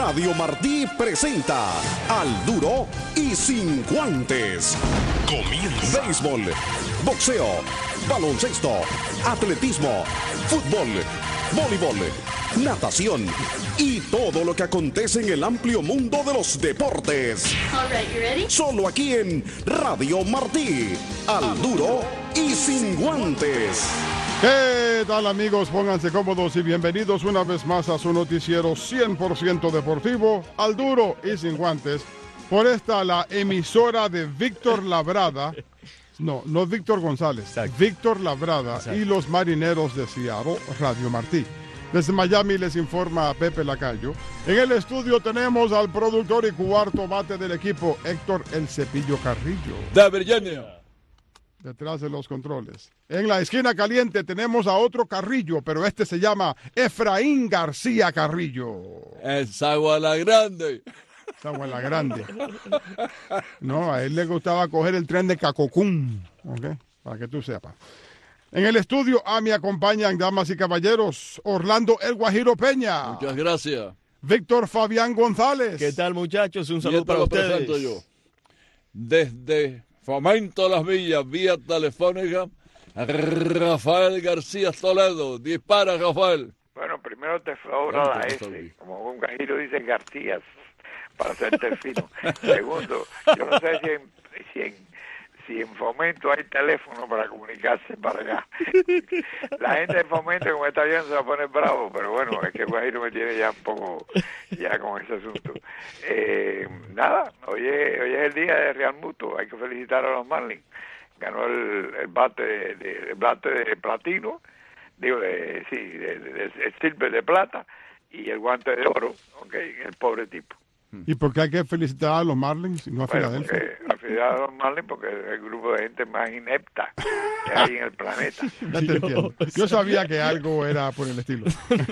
Radio Martí presenta Al Duro y Sin Guantes. Comienza. Béisbol, boxeo, baloncesto, atletismo, fútbol, voleibol, natación y todo lo que acontece en el amplio mundo de los deportes. All right, you ready? Solo aquí en Radio Martí. Al Duro y Sin Guantes. ¿Qué tal, amigos? Pónganse cómodos y bienvenidos una vez más a su noticiero 100% deportivo, Al Duro y Sin Guantes, por esta, la emisora de Víctor Labrada, no Víctor González, exacto. Víctor Labrada, exacto. Y los Marineros de Seattle, Radio Martí. Desde Miami les informa Pepe Lacayo. En el estudio tenemos al productor y cuarto bate del equipo, Héctor El Cepillo Carrillo. De Virginia. Detrás de los controles. En la esquina caliente tenemos a otro Carrillo, pero este se llama Efraín García Carrillo. Es Agua la Grande. Es Agua la Grande. No, a él le gustaba coger el tren de Cacocún, ¿ok? Para que tú sepas. En el estudio me acompañan, damas y caballeros, Orlando El Guajiro Peña. Muchas gracias. Víctor Fabián González. ¿Qué tal, muchachos? Un saludo para ustedes. Yo. Desde Fomento Las Villas, vía telefónica, Rafael García Toledo. Dispara, Rafael. Bueno, primero te sobra la S, como un Guajiro dice García, para hacerte fino. Segundo, yo no sé si en Fomento hay teléfono para comunicarse para allá. La gente de Fomento, como está viendo, se va a poner bravo, pero bueno, es que Guajiro me tiene ya un poco ya con ese asunto. Nada, hoy es el día de Real Muto, hay que felicitar a los Marlins. Ganó el bate de platino, de silver de plata y el guante de oro, okay, el pobre tipo. ¿Y por qué hay que felicitar a los Marlins y no a Filadelfia? A Filadelfia a los Marlins porque es el grupo de gente más inepta que hay en el planeta. Ya te entiendo. Yo sabía que algo era por el estilo.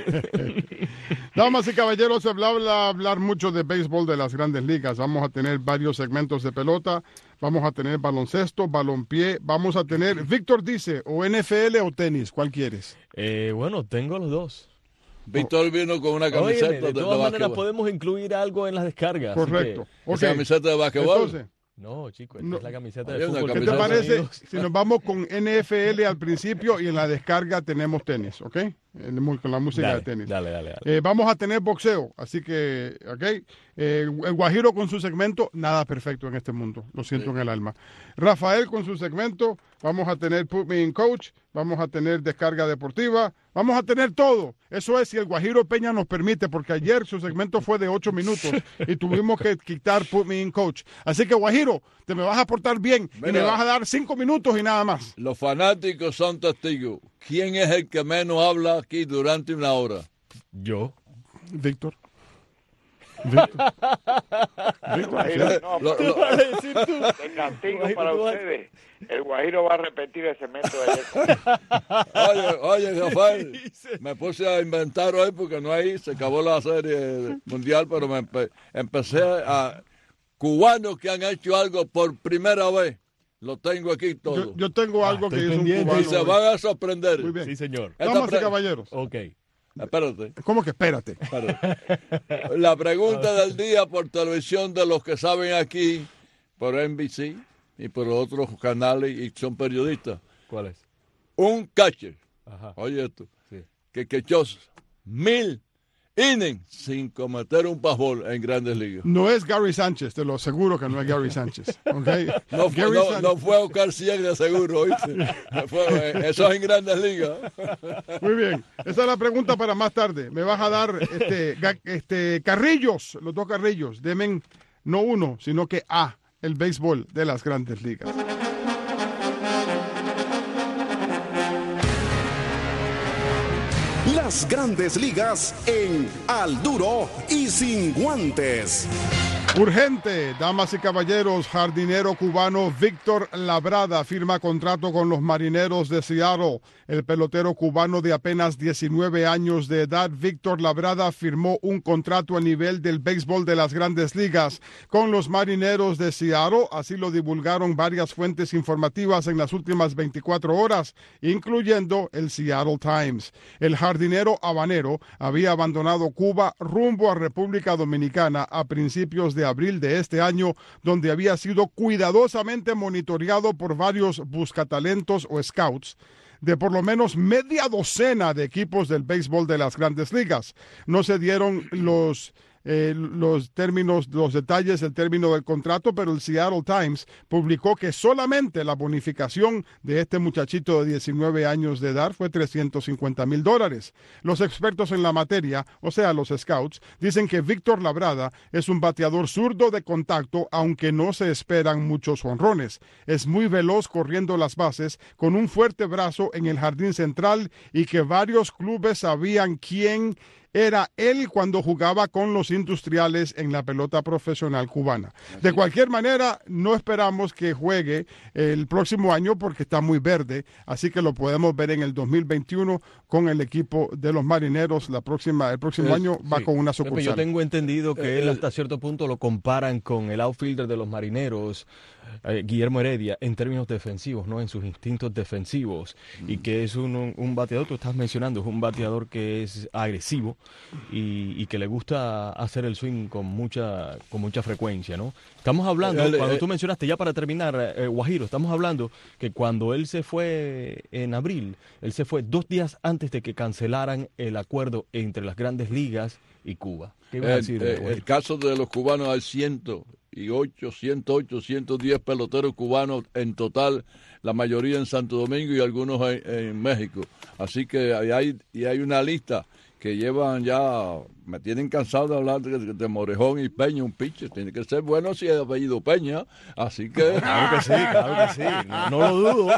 Damas y caballeros, se va a hablar mucho de béisbol de las grandes ligas. Vamos a tener varios segmentos de pelota, vamos a tener baloncesto, balompié, vamos a tener, Víctor dice, o NFL o tenis, ¿cuál quieres? Bueno, tengo los dos. Víctor vino con una camiseta de todas maneras podemos incluir algo en las descargas. Correcto. Okay. ¿Camiseta de basquetbol? Entonces, no, chicos, es la camiseta de fútbol. ¿Qué te parece si nos vamos con NFL al principio y en la descarga tenemos tenis, ¿ok? Con la música de tenis. Dale. Vamos a tener boxeo, así que, ¿ok? El Guajiro con su segmento, nada perfecto en este mundo, lo siento en el alma. Rafael con su segmento, vamos a tener Put Me in Coach, vamos a tener descarga deportiva, vamos a tener todo. Eso es si el Guajiro Peña nos permite, porque ayer su segmento fue de 8 minutos y tuvimos que quitar Put Me in Coach. Así que, Guajiro, te me vas a portar bien. Mira, y me vas a dar 5 minutos y nada más. Los fanáticos son testigos. ¿Quién es el que menos habla aquí durante una hora? Yo. Víctor. Guajiro, no, ¿Qué vas a decir tú? De castigo para ustedes. El Guajiro va a repetir el segmento de ayer. Oye, Rafael, me puse a inventar hoy porque no hay, se acabó la serie mundial, pero empecé a cubanos que han hecho algo por primera vez. Lo tengo aquí todo. Yo tengo algo que hizo un cubano. Y se van a sorprender. Muy bien. Sí, señor. Damas y caballeros. Ok. Espérate. ¿Cómo que espérate? La pregunta del día por televisión de los que saben aquí, por NBC y por otros canales y son periodistas. ¿Cuál es? Un catcher. Ajá. Oye esto. Sí. Que echó 1000 innings sin cometer un baseball en Grandes Ligas. No es Gary Sánchez, te lo aseguro que no es Gary Sánchez. ¿Okay? No fue Oscar Cien de seguro, ¿oíste? Eso es en Grandes Ligas. Muy bien, esa es la pregunta para más tarde. Me vas a dar Carrillos, los dos Carrillos. Demen no uno, sino que el béisbol de las Grandes Ligas. Las Grandes Ligas en Al Duro y Sin Guantes. Urgente, damas y caballeros, jardinero cubano Víctor Labrada firma contrato con los Marineros de Seattle. El pelotero cubano de apenas 19 años de edad, Víctor Labrada, firmó un contrato a nivel del béisbol de las Grandes Ligas con los Marineros de Seattle. Así lo divulgaron varias fuentes informativas en las últimas 24 horas, incluyendo el Seattle Times. El jardinero habanero había abandonado Cuba rumbo a República Dominicana a principios de abril de este año, donde había sido cuidadosamente monitoreado por varios buscatalentos o scouts de por lo menos media docena de equipos del béisbol de las Grandes Ligas. No se dieron los términos, los detalles, el término del contrato, pero el Seattle Times publicó que solamente la bonificación de este muchachito de 19 años de edad fue $350,000. Los expertos en la materia, o sea, los scouts, dicen que Víctor Labrada es un bateador zurdo de contacto, aunque no se esperan muchos jonrones. Es muy veloz corriendo las bases, con un fuerte brazo en el jardín central, y que varios clubes sabían quién era él cuando jugaba con los Industriales en la pelota profesional cubana. De cualquier manera, no esperamos que juegue el próximo año porque está muy verde, así que lo podemos ver en el 2021 con el equipo de los Marineros. El próximo año va con una sucursal. Yo tengo entendido que él hasta cierto punto lo comparan con el outfielder de los Marineros, Guillermo Heredia, en términos defensivos, ¿no? En sus instintos defensivos, y que es un bateador, tú estás mencionando, es un bateador que es agresivo y que le gusta hacer el swing con mucha frecuencia, ¿no? Estamos hablando, cuando tú mencionaste, ya para terminar, Guajiro, estamos hablando que cuando él se fue en abril, él se fue 2 días antes de que cancelaran el acuerdo entre las Grandes Ligas y Cuba. ¿Qué iba a decir, el caso de los cubanos, hay 108, 110 peloteros cubanos en total, la mayoría en Santo Domingo y algunos en México. Así que hay una lista que llevan ya, me tienen cansado de hablar de Morejón y Peña, un pitcher. Tiene que ser bueno si es apellido Peña, así que... Claro que sí. No lo dudo.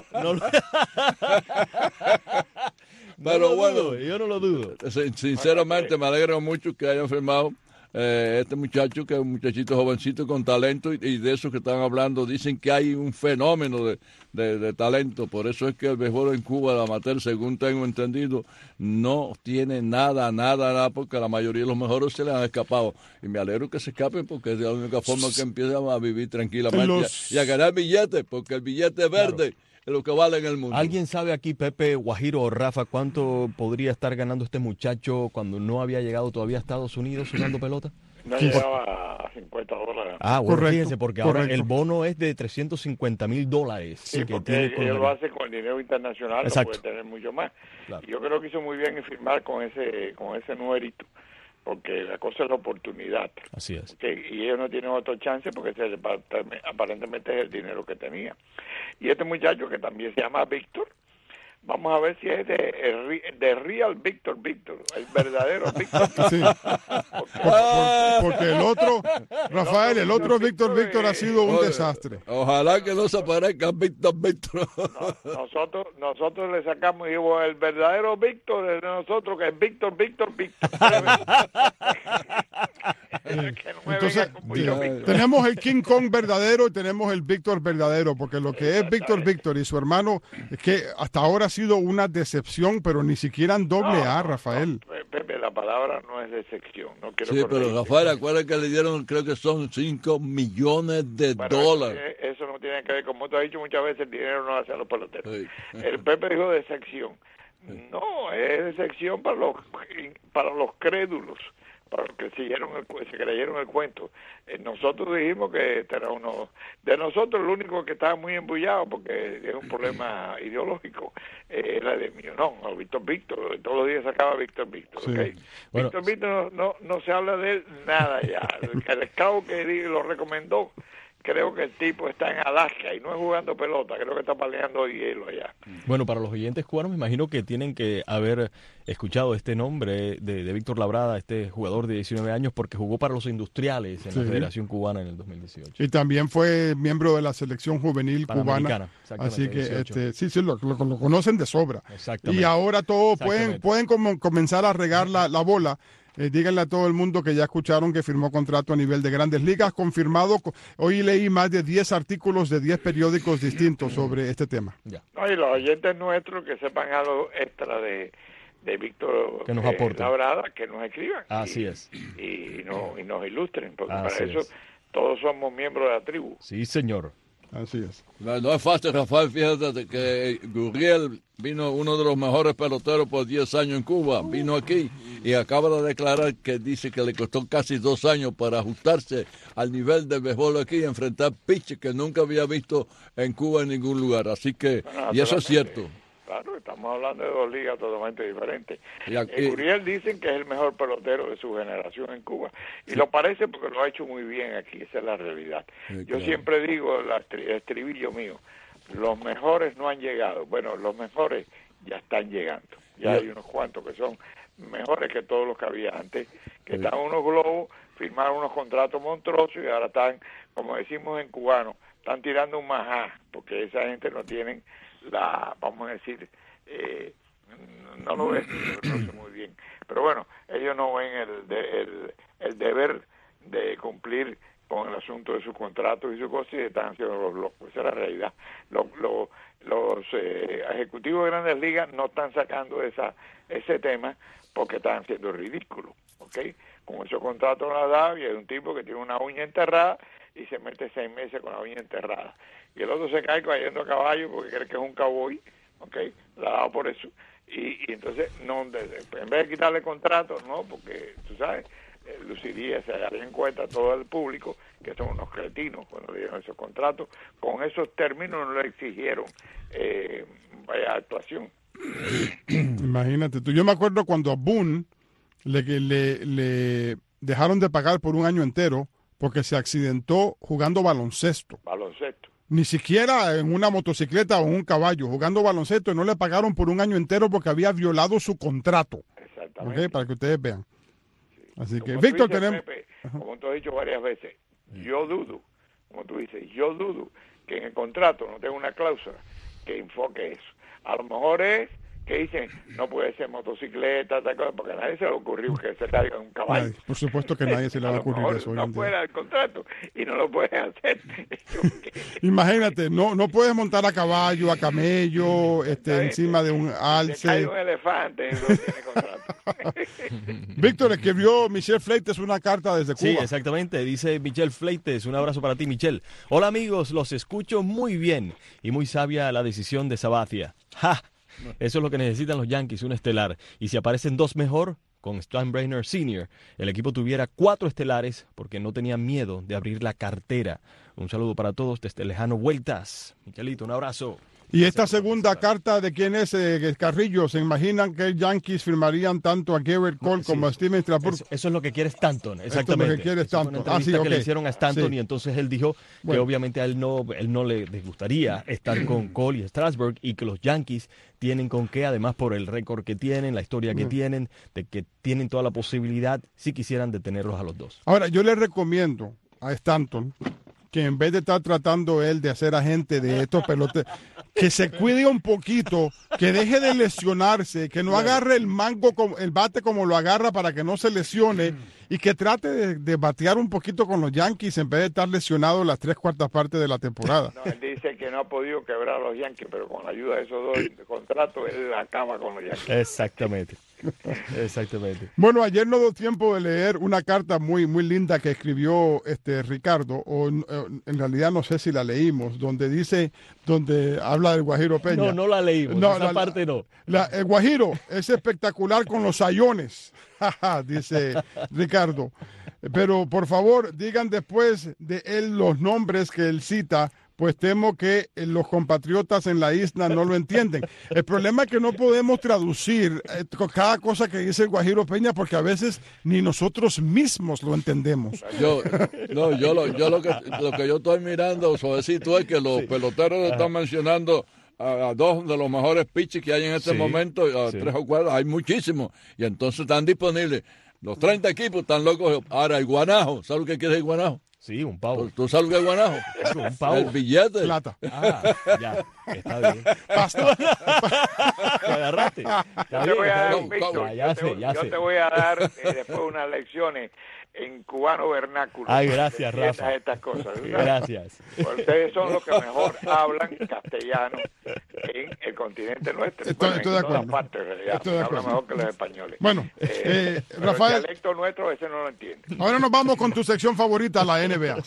Pero bueno, yo no lo dudo. Sinceramente me alegro mucho que hayan firmado este muchacho, que es un muchachito jovencito con talento, y de eso que están hablando, dicen que hay un fenómeno de talento. Por eso es que el béisbol en Cuba, el amateur, según tengo entendido, no tiene nada, porque la mayoría de los mejores se les han escapado. Y me alegro que se escapen, porque es la única forma que empiezan a vivir tranquilamente y a ganar billetes, porque el billete verde... Claro. Es lo que vale en el mundo. ¿Alguien sabe aquí, Pepe, Guajiro o Rafa, cuánto podría estar ganando este muchacho cuando no había llegado todavía a Estados Unidos jugando pelota? No llegaba a $50. Ah, bueno, correcto, fíjense, porque ahora el bono es de $350,000. Sí, porque él lo hace con el dinero internacional. Exacto. No puede tener mucho más. Claro. Y yo creo que hizo muy bien en firmar con ese numerito, porque la cosa es la oportunidad. Así es. Y ellos no tienen otro chance porque aparentemente es el dinero que tenía. Y este muchacho, que también se llama Víctor, vamos a ver si es de Real Víctor, el verdadero Víctor. Sí. Porque el otro, Rafael, el otro Víctor ha sido un desastre. Ojalá que no se parezca Víctor. Nosotros le sacamos, digo, el verdadero Víctor es de nosotros, que es Víctor. Entonces, tenemos el King Kong verdadero y tenemos el Víctor verdadero, porque lo que es Víctor y su hermano, es que hasta ahora ha sido una decepción, pero ni siquiera en AA, Rafael. Pepe, la palabra no es decepción. No quiero sí, pero Rafael, acuérdate que le dieron, creo que son $5 millones. Eso no tiene que ver, como tú has dicho muchas veces, el dinero no hace a los peloteros. Sí. El Pepe dijo decepción. No, es decepción para los crédulos, para los que se creyeron el cuento. Nosotros dijimos que este era uno de nosotros, el único que estaba muy embullado, porque es un problema ideológico, era de Millonón, o Víctor, todos los días sacaba Víctor. Sí. ¿Okay? Bueno, Víctor no se habla de él nada ya. El scout que lo recomendó, creo que el tipo está en Alaska y no es jugando pelota, creo que está paleando hielo allá. Bueno, para los oyentes cubanos me imagino que tienen que haber escuchado este nombre de Víctor Labrada, este jugador de 19 años, porque jugó para los Industriales en la Federación Cubana en el 2018. Y también fue miembro de la selección juvenil cubana. Así que sí, lo conocen de sobra. Y ahora todos pueden comenzar a regar la bola. díganle a todo el mundo que ya escucharon que firmó contrato a nivel de Grandes Ligas, confirmado. Hoy leí más de 10 artículos de 10 periódicos distintos sobre este tema. No, y los oyentes nuestros que sepan algo extra de Víctor que nos aporten. Labrada, que nos escriban. Así es. Y nos ilustren, porque Así para eso es. todos somos miembros de la tribu. Sí, señor. Así es. No es fácil, Rafael, fíjate que Gurriel vino uno de los mejores peloteros por 10 años en Cuba, vino aquí y acaba de declarar que dice que le costó casi 2 años para ajustarse al nivel de béisbol aquí y enfrentar pitches que nunca había visto en Cuba en ningún lugar, así que, Bueno, y eso es cierto. Claro, estamos hablando de 2 ligas totalmente diferentes. Y aquí- Gurriel dicen que es el mejor pelotero de su generación en Cuba. Y lo parece porque lo ha hecho muy bien aquí, esa es la realidad. Sí, Yo claro. siempre digo, el estribillo mío, los mejores no han llegado. Bueno, los mejores ya están llegando. Ya hay unos cuantos que son mejores que todos los que había antes, que Sí. están unos globos, firmaron unos contratos monstruosos y ahora están, como decimos en cubano, están tirando un majá, porque esa gente no tienen vamos a decir, no lo ven, no sé muy bien, pero bueno, ellos no ven el deber de cumplir con el asunto de sus contratos y sus cosas y están haciendo los locos, esa es la realidad. Los ejecutivos de Grandes Ligas no están sacando ese tema porque están haciendo ridículo, ¿ok? Con esos contratos no la da y hay un tipo que tiene una uña enterrada y se mete 6 meses con la uña enterrada. Y el otro se cae cayendo a caballo porque cree que es un cowboy, ¿ok? La da por eso. Y entonces, no, en vez de quitarle contrato, no, porque, tú sabes, luciría, se daría en cuenta todo el público que son unos cretinos cuando le dieron esos contratos. Con esos términos no le exigieron vaya actuación. Imagínate tú. Yo me acuerdo cuando a Boone le dejaron de pagar por un año entero porque se accidentó jugando baloncesto. Baloncesto. Ni siquiera en una motocicleta o en un caballo, jugando baloncesto, y no le pagaron por un año entero porque había violado su contrato. Exactamente. ¿Ok? Para que ustedes vean. Así que, Como Víctor, tú dices, tenemos... Pepe, como tú has dicho varias veces, yo dudo, como tú dices, yo dudo que en el contrato no tenga una cláusula que enfoque eso. A lo mejor es que dicen, no puede ser motocicleta, tal cosa, porque a nadie se le ocurrió que se caiga un caballo. Ay, por supuesto que a nadie se le va a lo ocurrir mejor eso hoy no en día. puede dar el contrato y no lo puede hacer. Imagínate, no puedes montar a caballo, a camello, encima de un Se cae alce. un elefante y no tiene contrato. Víctor, escribió Michelle Fleites una carta desde Cuba. Sí, exactamente. Dice Michelle Fleites. Un abrazo para ti, Michelle. Hola, amigos. Los escucho muy bien y muy sabia la decisión de Sabathia. ¡Ja! Eso es lo que necesitan los Yankees, un estelar. Y si aparecen 2 mejor, con Steinbrenner Sr., el equipo tuviera 4 estelares porque no tenían miedo de abrir la cartera. Un saludo para todos desde lejano Vueltas. Michelito, un abrazo. Y esta segunda carta, ¿de quién es? Carrillo, ¿se imaginan que los Yankees firmarían tanto a Garrett Cole como a Steven Strasburg? Eso es lo que quiere Stanton, Esto exactamente. es lo que quiere Esa fue una Stanton. entrevista que le ok. hicieron a Stanton Sí. y entonces él dijo que Bueno. obviamente a él no le gustaría estar con Cole y Strasburg y que los Yankees tienen con qué, además por el récord que tienen, la historia que tienen, de que tienen toda la posibilidad, si quisieran, de tenerlos a los dos. Ahora, yo le recomiendo a Stanton que en vez de estar tratando él de hacer agente de estos peloteros, que se cuide un poquito, que deje de lesionarse, que no agarre el el bate como lo agarra para que no se lesione y que trate de batear un poquito con los Yankees en vez de estar lesionado las 3/4 partes de la temporada. No, él dice que no ha podido quebrar a los Yankees, pero con la ayuda de esos 2 contratos, él acaba con los Yankees. Exactamente. Exactamente. Bueno, ayer no dio tiempo de leer una carta muy linda que escribió Ricardo, o en realidad no sé si la leímos, donde habla del Guajiro Peña. No la leímos, esa parte no. El Guajiro es espectacular con los sayones, dice Ricardo. Pero por favor, digan después de él los nombres que él cita, pues temo que los compatriotas en la isla no lo entienden. El problema es que no podemos traducir cada cosa que dice el Guajiro Peña porque a veces ni nosotros mismos lo entendemos. Yo lo que yo estoy mirando, suavecito, es que los peloteros están mencionando a 2 de los mejores pitchers que hay en este momento, a 3 o 4, hay muchísimos, y entonces están disponibles. Los 30 equipos están locos. Ahora, el guanajo, ¿sabes lo que quiere el guanajo? Sí, un pavo. ¿Tú sabes lo que es guanajo? Un pavo. El billete. Plata. Ya, está bien. Pasta. ¿Lo agarraste? Yo te voy a dar, No, Víctor, ya yo sé. te voy a dar después unas lecciones en cubano vernáculo. Ay, gracias, para que entiendas Rafa. estas cosas. Gracias. Porque ustedes son los que mejor hablan castellano en el continente nuestro. Estoy en de todas acuerdo. partes, en realidad. Estoy de Hablan acuerdo. mejor que los españoles. Bueno, Pero Rafael, el dialecto nuestro ese no lo entiende. ahora nos vamos con tu sección favorita, la NBA.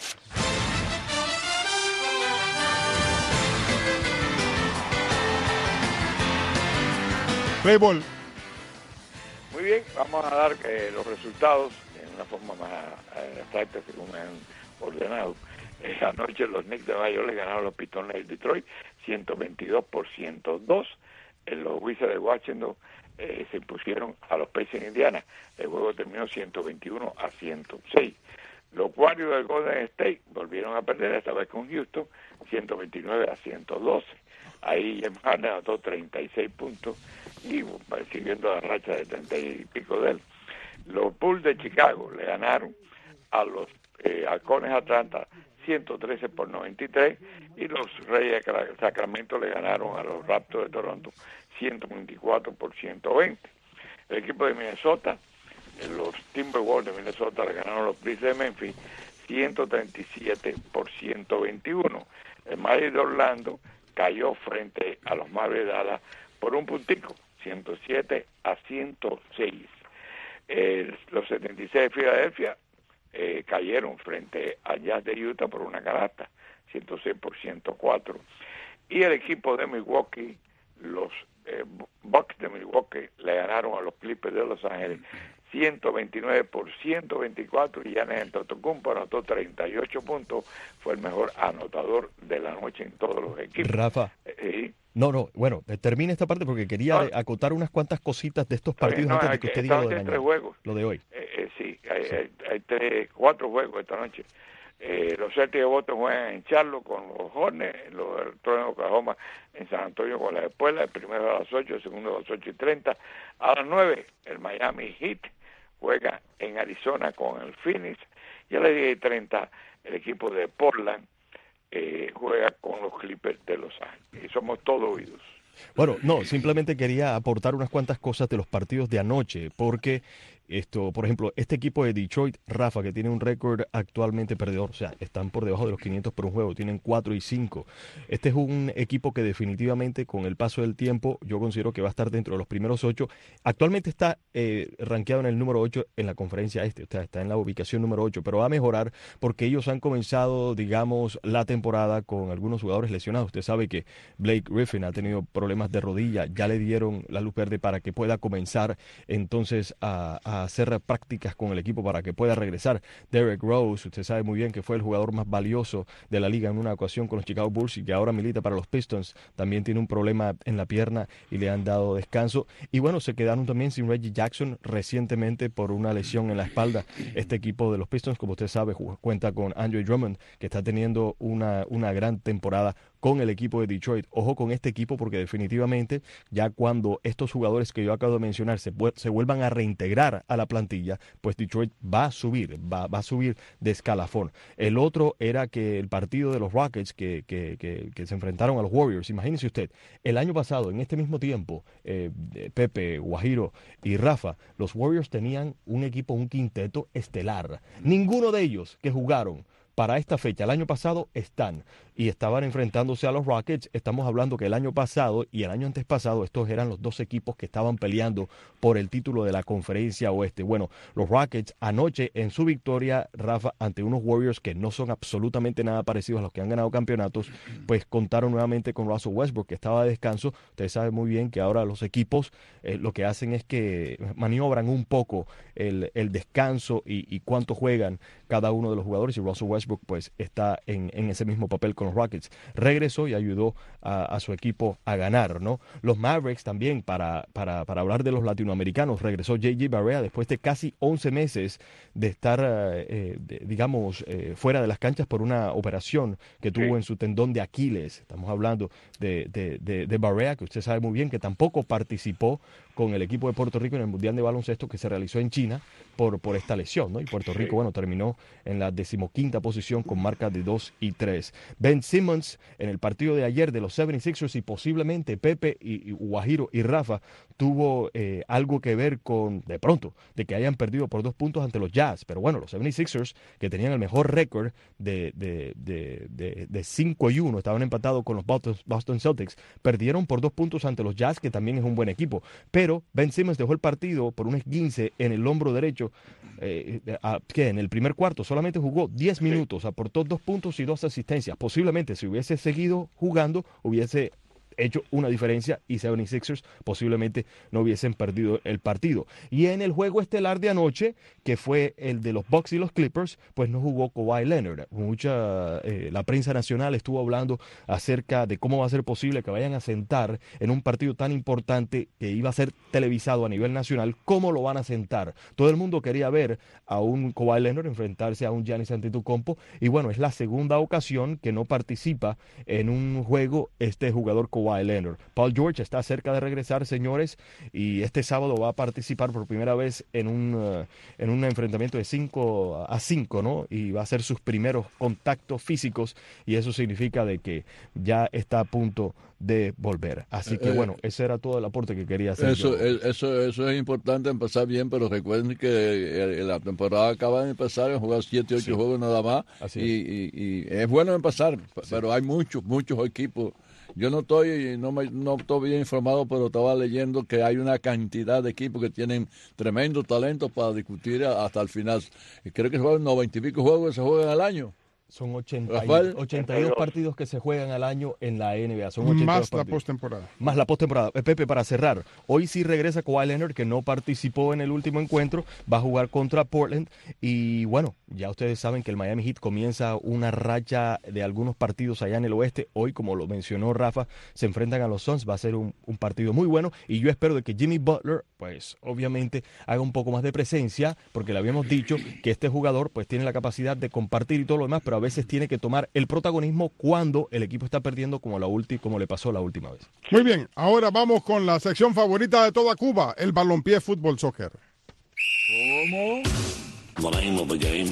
Playboy. Muy bien, vamos a dar los resultados en una forma más exacta según me han ordenado. Anoche los Knicks de Nueva York le ganaron a los Pistons de Detroit 122-102. Los Wizards de Washington se impusieron a los Pacers de Indiana. El juego terminó 121-106. Los Warriors del Golden State volvieron a perder, esta vez con Houston, 129-112. Ahí James Harden anotó 36 puntos y siguiendo la racha de 30 y pico de él. Los Bulls de Chicago le ganaron a los Halcones Atlanta 113-93 y los Reyes de Sacramento le ganaron a los Raptors de Toronto 124-120. El equipo de Minnesota, los Timberwolves de Minnesota le ganaron a los Grizzlies de Memphis 137-121. El Magic de Orlando cayó frente a los Mavericks de Dallas por un puntico, 107-106. Los 76 de Filadelfia cayeron frente a Jazz de Utah por una canasta, 106-104. Y el equipo de Milwaukee, los Bucks de Milwaukee, le ganaron a los Clippers de Los Ángeles 129-124 y Giannis Antetokounmpo anotó 38 puntos, fue el mejor anotador de la noche en todos los equipos. Rafa. No, bueno, termine esta parte porque quería acotar unas cuantas cositas de estos partidos antes de que usted diga lo de mañana, lo de hoy. Sí, hay 4 juegos esta noche. Los Celtics de Boston juegan en Charlotte con los Hornets, los Electrones de Oklahoma en San Antonio con las Espuelas, el primero a las 8, el segundo a las 8:30. A las 9, el Miami Heat juega en Arizona con el Phoenix, y a las 10:30 el equipo de Portland juega con los Clippers de Los Ángeles. Y somos todos oídos. Bueno, no, simplemente quería aportar unas cuantas cosas de los partidos de anoche, porque por ejemplo, este equipo de Detroit, Rafa, que tiene un récord actualmente perdedor, o sea, están por debajo de los 500 por un juego, tienen 4-5. Este es un equipo que definitivamente con el paso del tiempo yo considero que va a estar dentro de los primeros 8. Actualmente está rankeado en el número 8 en la conferencia o sea, está en la ubicación número 8, pero va a mejorar porque ellos han comenzado, digamos, la temporada con algunos jugadores lesionados. Usted sabe que Blake Griffin ha tenido problemas de rodilla, ya le dieron la luz verde para que pueda comenzar entonces a hacer prácticas con el equipo para que pueda regresar. Derrick Rose, usted sabe muy bien que fue el jugador más valioso de la liga en una ocasión con los Chicago Bulls y que ahora milita para los Pistons, también tiene un problema en la pierna y le han dado descanso. Y bueno, se quedaron también sin Reggie Jackson recientemente por una lesión en la espalda. Este equipo de los Pistons, como usted sabe, cuenta con Andre Drummond, que está teniendo una gran temporada con el equipo de Detroit. Ojo con este equipo porque definitivamente ya cuando estos jugadores que yo acabo de mencionar se vuelvan a reintegrar a la plantilla, pues Detroit va a subir de escalafón. El otro era que el partido de los Rockets que se enfrentaron a los Warriors, imagínese usted, el año pasado, en este mismo tiempo, Pepe, Guajiro y Rafa, los Warriors tenían un equipo, un quinteto estelar. Ninguno de ellos que jugaron para esta fecha, el año pasado, estaban enfrentándose a los Rockets. Estamos hablando que el año pasado y el año antes pasado, estos eran los dos equipos que estaban peleando por el título de la Conferencia Oeste. Bueno, los Rockets anoche en su victoria, Rafa, ante unos Warriors que no son absolutamente nada parecidos a los que han ganado campeonatos, pues contaron nuevamente con Russell Westbrook, que estaba de descanso. Ustedes saben muy bien que ahora los equipos lo que hacen es que maniobran un poco el descanso y cuánto juegan cada uno de los jugadores, y Russell Westbrook pues está en ese mismo papel con los Rockets. Regresó y ayudó a su equipo a ganar, ¿no? Los Mavericks también, para hablar de los latinoamericanos, regresó J.J. Barea después de casi 11 meses de estar, fuera de las canchas por una operación que tuvo en su tendón de Aquiles. Estamos hablando de Barea, que usted sabe muy bien que tampoco participó con el equipo de Puerto Rico en el Mundial de Baloncesto que se realizó en China por esta lesión, ¿no? Y Puerto Rico, bueno, terminó en la 15ª posición con marca de 2-3. Ben Simmons, en el partido de ayer de los 76ers, y posiblemente Pepe y Guajiro y Rafa, tuvo algo que ver con, de pronto, de que hayan perdido por 2 puntos ante los Jazz. Pero bueno, los 76ers, que tenían el mejor récord de 5-1, estaban empatados con los Boston Celtics, perdieron por 2 puntos ante los Jazz, que también es un buen equipo. Pero Ben Simmons dejó el partido por un esguince en el hombro derecho, que en el primer cuarto solamente jugó 10 minutos, aportó 2 puntos y 2 asistencias. Posiblemente si hubiese seguido jugando, hubiese hecho una diferencia y 76ers posiblemente no hubiesen perdido el partido. Y en el juego estelar de anoche, que fue el de los Bucks y los Clippers, pues no jugó Kawhi Leonard. La prensa nacional estuvo hablando acerca de cómo va a ser posible que vayan a sentar en un partido tan importante que iba a ser televisado a nivel nacional, cómo lo van a sentar. Todo el mundo quería ver a un Kawhi Leonard enfrentarse a un Giannis Antetokounmpo, y bueno, es la segunda ocasión que no participa en un juego este jugador Kawhi Leonard. Paul George está cerca de regresar, señores, y este sábado va a participar por primera vez en un enfrentamiento de 5-5, ¿no? Y va a hacer sus primeros contactos físicos, y eso significa de que ya está a punto de volver. Así que bueno, ese era todo el aporte que quería hacer. Eso es importante, empezar bien, pero recuerden que la temporada acaba de empezar, han jugado 7, 8 juegos nada más, y es bueno empezar, pero hay muchos equipos. Yo no estoy bien informado, pero estaba leyendo que hay una cantidad de equipos que tienen tremendo talento para discutir hasta el final. Creo que se juegan 90 y pico juegos que se juegan al año. Son 82 partidos que se juegan al año en la NBA. Son 82 más partidos. La postemporada. Más la postemporada. Pepe, para cerrar, hoy sí regresa Kawhi Leonard, que no participó en el último encuentro, va a jugar contra Portland, y bueno, ya ustedes saben que el Miami Heat comienza una racha de algunos partidos allá en el oeste. Hoy, como lo mencionó Rafa, se enfrentan a los Suns, va a ser un partido muy bueno, y yo espero de que Jimmy Butler, pues obviamente haga un poco más de presencia, porque le habíamos dicho que este jugador pues tiene la capacidad de compartir y todo lo demás, pero a veces tiene que tomar el protagonismo cuando el equipo está perdiendo, como le pasó la última vez. Muy bien, ahora vamos con la sección favorita de toda Cuba, el balompié fútbol soccer. ¿Cómo? The name of the game.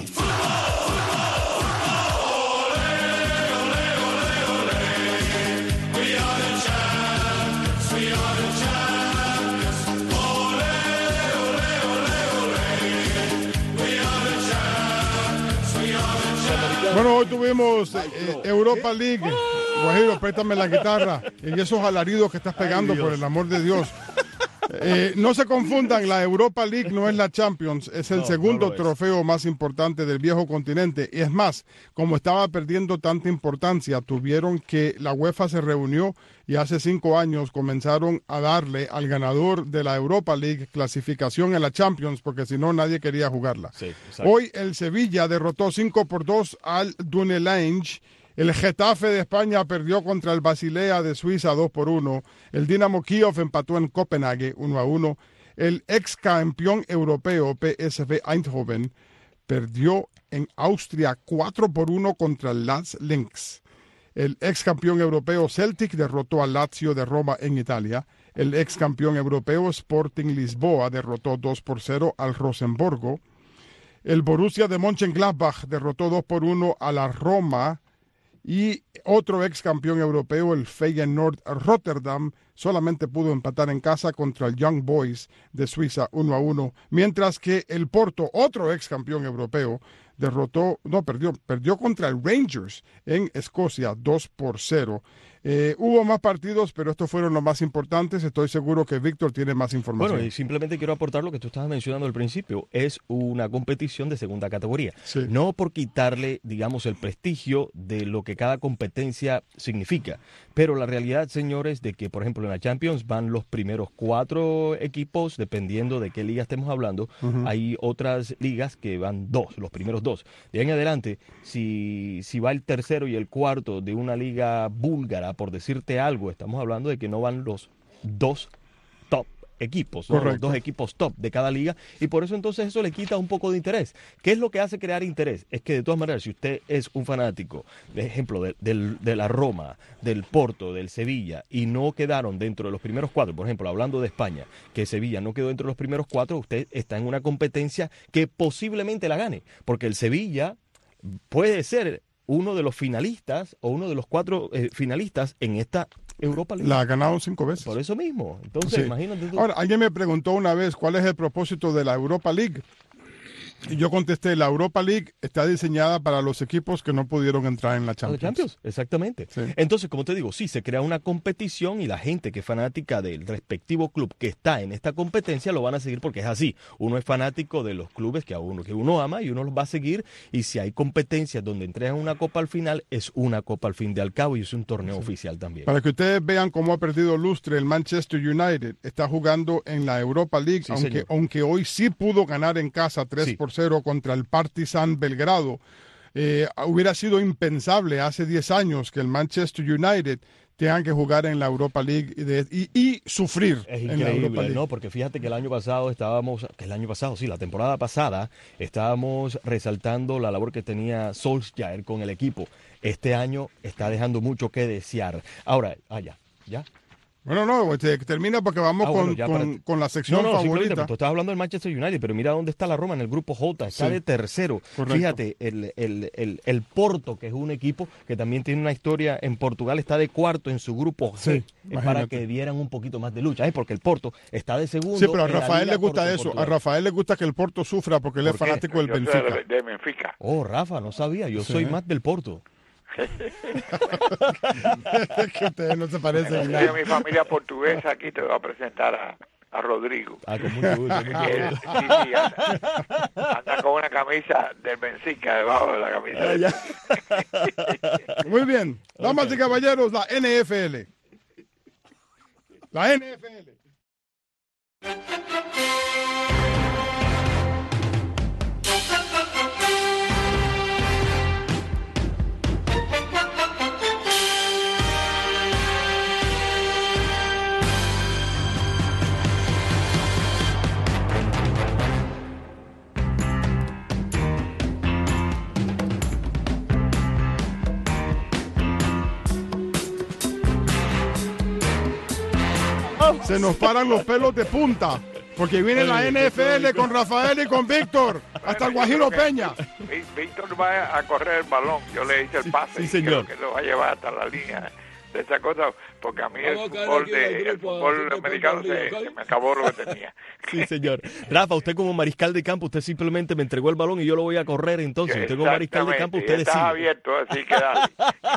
Bueno, hoy tuvimos Europa League. Guajiro, préstame la guitarra y esos alaridos que estás pegando, por el amor de Dios. No se confundan, la Europa League no es la Champions, es el segundo trofeo más importante del viejo continente. Y es más, como estaba perdiendo tanta importancia, tuvieron que la UEFA se reunió y hace 5 años comenzaron a darle al ganador de la Europa League clasificación en la Champions, porque si no nadie quería jugarla. Sí, hoy el Sevilla derrotó 5-2 al Dunelange. El Getafe de España perdió contra el Basilea de Suiza 2-1. El Dinamo Kiev empató en Copenhague 1-1. El ex campeón europeo PSV Eindhoven perdió en Austria 4-1 contra el Laz Links. El ex campeón europeo Celtic derrotó al Lazio de Roma en Italia. El ex campeón europeo Sporting Lisboa derrotó 2-0 al Rosenborgo. El Borussia de Mönchengladbach derrotó 2-1 a la Roma. Y otro ex campeón europeo, el Feyenoord Rotterdam, solamente pudo empatar en casa contra el Young Boys de Suiza 1-1, mientras que el Porto, otro ex campeón europeo, perdió contra el Rangers en Escocia 2-0. Hubo más partidos, pero estos fueron los más importantes. Estoy seguro que Víctor tiene más información. Bueno, y simplemente quiero aportar lo que tú estabas mencionando al principio. Es una competición de segunda categoría. Sí. No por quitarle, digamos, el prestigio de lo que cada competencia significa. Pero la realidad, señores, de que, por ejemplo, en la Champions van los primeros 4 equipos, dependiendo de qué liga estemos hablando. Hay otras ligas que van los primeros 2. De ahí en adelante, si va el tercero y el cuarto de una liga búlgara, por decirte algo, estamos hablando de que no van los 2 top equipos, ¿no? Los 2 equipos top de cada liga, y por eso entonces eso le quita un poco de interés. ¿Qué es lo que hace crear interés? Es que de todas maneras, si usted es un fanático, de ejemplo, de la Roma, del Porto, del Sevilla, y no quedaron dentro de los primeros 4, por ejemplo, hablando de España, que Sevilla no quedó dentro de los primeros 4, usted está en una competencia que posiblemente la gane, porque el Sevilla puede ser uno de los finalistas o uno de los 4 finalistas en esta Europa League. La ha ganado 5 veces. Por eso mismo. Entonces, imagínate tú. Ahora, alguien me preguntó una vez cuál es el propósito de la Europa League. Y yo contesté, la Europa League está diseñada para los equipos que no pudieron entrar en la Champions. Exactamente. Sí. Entonces, como te digo, sí, se crea una competición y la gente que es fanática del respectivo club que está en esta competencia lo van a seguir porque es así. Uno es fanático de los clubes que uno ama y uno los va a seguir, y si hay competencias donde entregan una copa al final, es una copa al fin de al cabo y es un torneo oficial también. Para que ustedes vean cómo ha perdido lustre el Manchester United, está jugando en la Europa League, aunque hoy sí pudo ganar en casa 3-0 contra el Partizan Belgrado. Hubiera sido impensable hace 10 años que el Manchester United tenga que jugar en la Europa League y sufrir en la Europa League. ¿No? Porque fíjate que la temporada pasada estábamos resaltando la labor que tenía Solskjaer con el equipo. Este año está dejando mucho que desear. Ahora, ya. Bueno, no, termina porque vamos con la sección favorita. Tú estás hablando del Manchester United, pero mira dónde está la Roma en el grupo J, está de tercero. Correcto. Fíjate, el Porto, que es un equipo que también tiene una historia en Portugal, está de cuarto en su grupo G. Es para que dieran un poquito más de lucha, porque el Porto está de segundo. Sí, pero a Rafael le gusta eso. A Rafael le gusta que el Porto sufra porque él es fanático del Benfica. Soy de Benfica. Oh, Rafa, no sabía. Yo soy más del Porto. Es que ustedes no se parecen en nada. Mi familia portuguesa aquí te va a presentar a Rodrigo. Con mucho gusto. Anda con una camisa del Benfica debajo de la camisa. Muy bien. Damas y caballeros, la NFL. La NFL. Se nos paran los pelos de punta, porque viene la NFL con Rafael y con Víctor, hasta el Guajiro Peña. Víctor va a correr el balón, yo le hice el pase y creo que lo va a llevar hasta la línea de esa cosa, porque a mí el fútbol americano se me acabó lo que tenía. Sí, señor. Rafa, usted como mariscal de campo, usted simplemente me entregó el balón y yo lo voy a correr, entonces. Usted como mariscal de campo, usted decide. Está abierto, así que dale.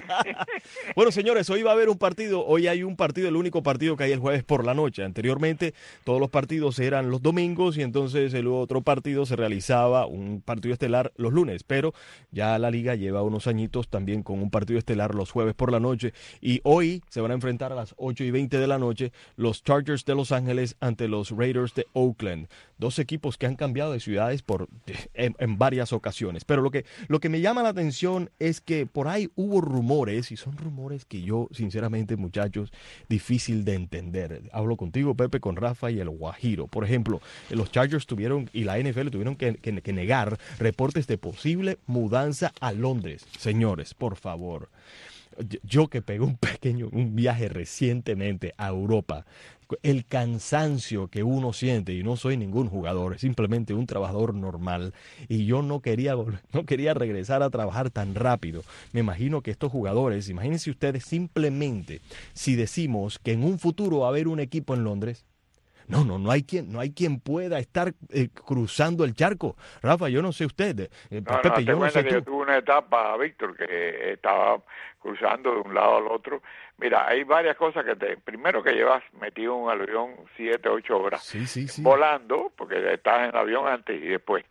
Bueno, señores, hoy va a haber un partido. Hoy hay un partido, el único partido que hay el jueves por la noche. Anteriormente, todos los partidos eran los domingos y entonces el otro partido se realizaba, un partido estelar, los lunes. Pero ya la liga lleva unos añitos también con un partido estelar los jueves por la noche. Y hoy se van a enfrentar a las 8:20 de la noche los Chargers de Los Ángeles ante los Raiders de Oakland. Dos equipos que han cambiado de ciudades en varias ocasiones. Pero lo que me llama la atención es que por ahí hubo rumores, y son rumores que yo, sinceramente, muchachos, difícil de entender. Hablo contigo, Pepe, con Rafa y el Guajiro. Por ejemplo, los Chargers y la NFL tuvieron que negar reportes de posible mudanza a Londres. Señores, por favor. Yo que pegué un viaje recientemente a Europa, el cansancio que uno siente, y no soy ningún jugador, es simplemente un trabajador normal, y yo no quería regresar a trabajar tan rápido. Me imagino que estos jugadores, imagínense ustedes simplemente, si decimos que en un futuro va a haber un equipo en Londres, no hay quien pueda estar cruzando el charco. Rafa, yo no sé usted, Pepe, yo no sé tú. Yo tuve una etapa, Víctor, que estaba cruzando de un lado al otro. Mira, hay varias cosas primero que llevas metido en un avión 7, 8 horas, sí. volando, porque estás en el avión antes y después.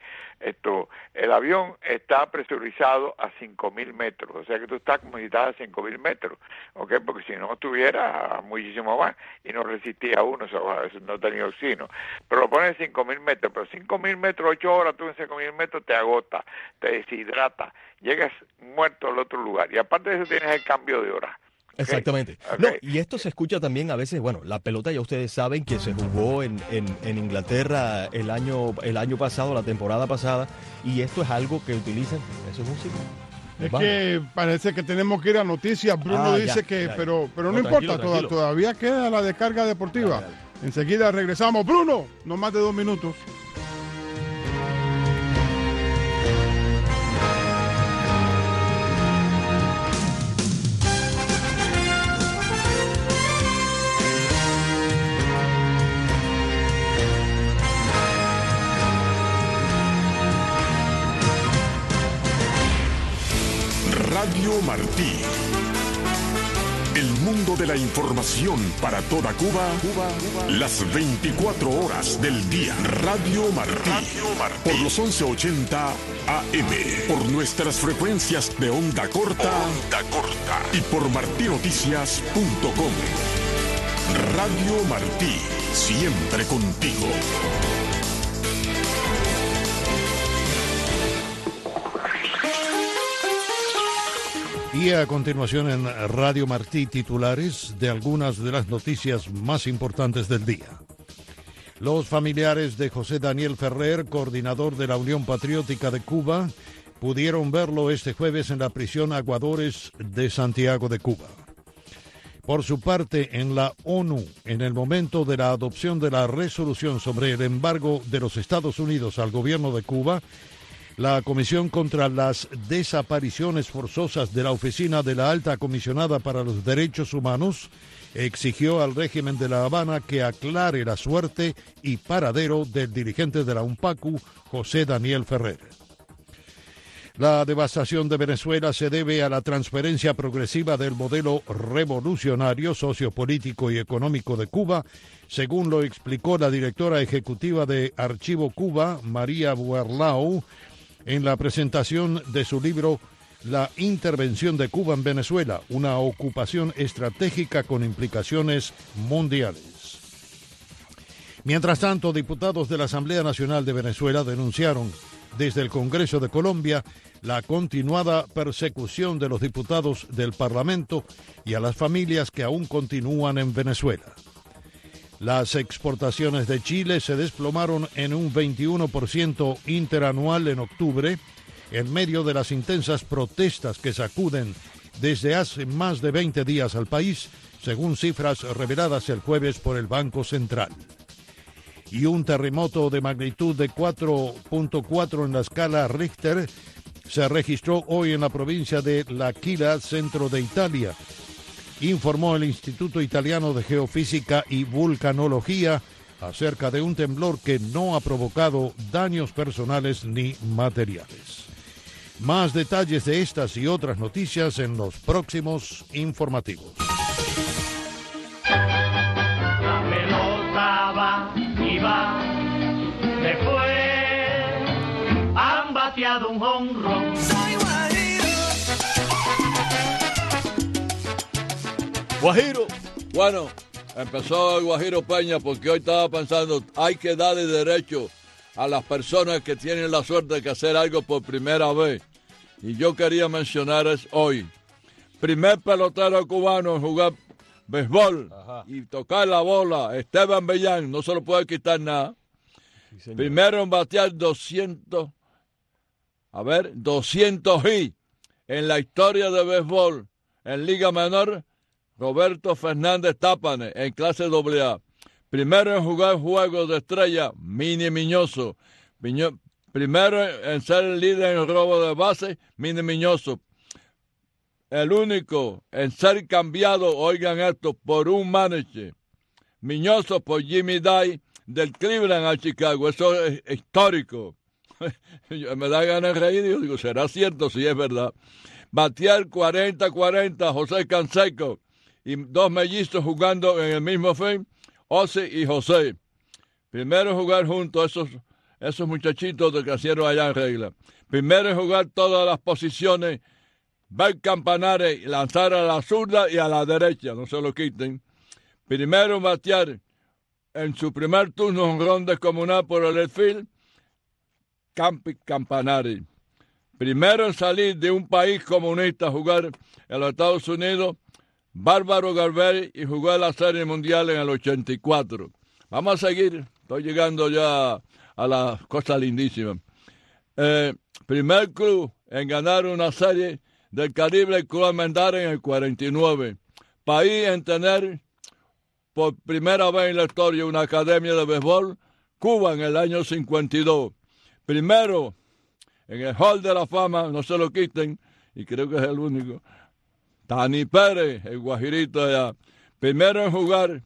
El avión está presurizado a 5.000 metros, o sea que tú estás como si estás a 5.000 metros, ¿ok? Porque si no estuviera muchísimo más y no resistía uno, no tenía oxígeno. Pero lo pones a 5.000 metros, pero 5.000 metros, 8 horas, tú en 5.000 metros te agota, te deshidrata, llegas muerto al otro lugar. Y aparte de eso tienes el cambio de hora. Exactamente. Ok. No, y esto se escucha también a veces, bueno, la pelota ya ustedes saben que se jugó en Inglaterra el año pasado, la temporada pasada, y esto es algo que utilizan, eso es un signo. Es que parece que tenemos que ir a noticias. Bruno dice que, pero no importa, tranquilo. todavía queda la descarga deportiva. Dale. Enseguida regresamos. Bruno, no más de 2 minutos. Radio Martí. El mundo de la información para toda Cuba, las 24 horas del día. Radio Martí. Por los 1180 AM. Por nuestras frecuencias de onda corta. Y por martinoticias.com. Radio Martí. Siempre contigo. Y a continuación en Radio Martí, titulares de algunas de las noticias más importantes del día. Los familiares de José Daniel Ferrer, coordinador de la Unión Patriótica de Cuba, pudieron verlo este jueves en la prisión Aguadores de Santiago de Cuba. Por su parte, en la ONU, en el momento de la adopción de la resolución sobre el embargo de los Estados Unidos al gobierno de Cuba, la Comisión contra las Desapariciones Forzosas de la Oficina de la Alta Comisionada para los Derechos Humanos exigió al régimen de La Habana que aclare la suerte y paradero del dirigente de la UNPACU, José Daniel Ferrer. La devastación de Venezuela se debe a la transferencia progresiva del modelo revolucionario, sociopolítico y económico de Cuba, según lo explicó la directora ejecutiva de Archivo Cuba, María Buerlau, en la presentación de su libro La intervención de Cuba en Venezuela, una ocupación estratégica con implicaciones mundiales. Mientras tanto, diputados de la Asamblea Nacional de Venezuela denunciaron desde el Congreso de Colombia la continuada persecución de los diputados del Parlamento y a las familias que aún continúan en Venezuela. Las exportaciones de Chile se desplomaron en un 21% interanual en octubre, en medio de las intensas protestas que sacuden desde hace más de 20 días al país, según cifras reveladas el jueves por el Banco Central. Y un terremoto de magnitud de 4.4 en la escala Richter se registró hoy en la provincia de L'Aquila, centro de Italia, informó el Instituto Italiano de Geofísica y Vulcanología acerca de un temblor que no ha provocado daños personales ni materiales. Más detalles de estas y otras noticias en los próximos informativos. La pelota va y va, se fue, han bateado un jonrón. Guajiro. Bueno, empezó el Guajiro Peña porque hoy estaba pensando, hay que darle derecho a las personas que tienen la suerte de hacer algo por primera vez. Y yo quería mencionar hoy, primer pelotero cubano en jugar béisbol y tocar la bola, Esteban Bellán, no se lo puede quitar nada. Sí, primero en batear 200 hits en la historia de béisbol en Liga Menor, Roberto Fernández Tápane, en clase AA. Primero en jugar juegos de estrella, Mini Miñoso. Primero en ser el líder en robo de base, Mini Miñoso. El único en ser cambiado, oigan esto, por un manager. Miñoso por Jimmy Day del Cleveland a Chicago. Eso es histórico. Me da ganas de reír y digo, ¿será cierto? Sí, es verdad. Batear 40-40, José Canseco. Y dos mellizos jugando en el mismo fin, Ozzy y José. Primero jugar juntos esos muchachitos de que hicieron allá en regla. Primero jugar todas las posiciones, ver campanares, lanzar a la zurda y a la derecha, no se lo quiten. Primero batear en su primer turno un ron descomunal por el left field, Campi Campanari. Primero en salir de un país comunista a jugar en los Estados Unidos, Bárbaro Garber y jugó en la Serie Mundial en el 84. Vamos a seguir, estoy llegando ya a las cosas lindísimas. Primer club en ganar una serie del Caribe, el Club Almendares en el 49. País en tener por primera vez en la historia una academia de béisbol, Cuba en el año 52. Primero en el Hall de la Fama, no se lo quiten, y creo que es el único, Tani Pérez, el guajirito allá. Primero en jugar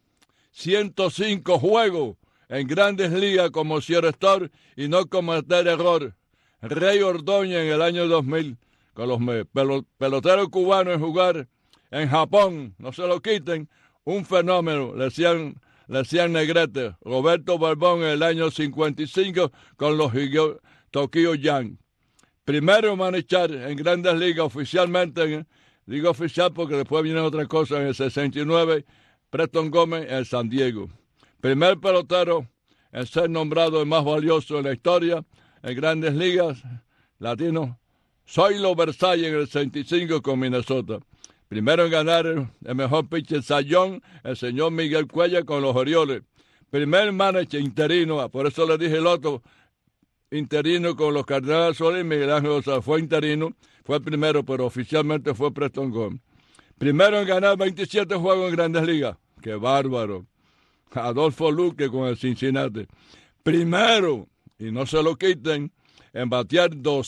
105 juegos en Grandes Ligas como shortstop y no cometer error. Rey Ordóñez en el año 2000, con los peloteros cubanos en jugar en Japón, no se lo quiten, un fenómeno, le decían Negrete. Roberto Barbón en el año 55 con los Tokyo Yang. Primero manechar en Grandes Ligas oficialmente, digo oficial porque después viene otra cosa, en el 69, Preston Gómez en San Diego. Primer pelotero en ser nombrado el más valioso en la historia en Grandes Ligas, latino, Zoilo Versalles en el 65 con Minnesota. Primero en ganar el mejor pitcher Cy Young, el señor Miguel Cuellar con los Orioles. Primer manager interino, por eso le dije el otro, interino con los Cardenales Soles, Miguel Ángel González fue interino, fue el primero, pero oficialmente fue Preston Gómez. Primero en ganar 27 juegos en Grandes Ligas, qué bárbaro, Adolfo Luque con el Cincinnati. Primero, y no se lo quiten, en batear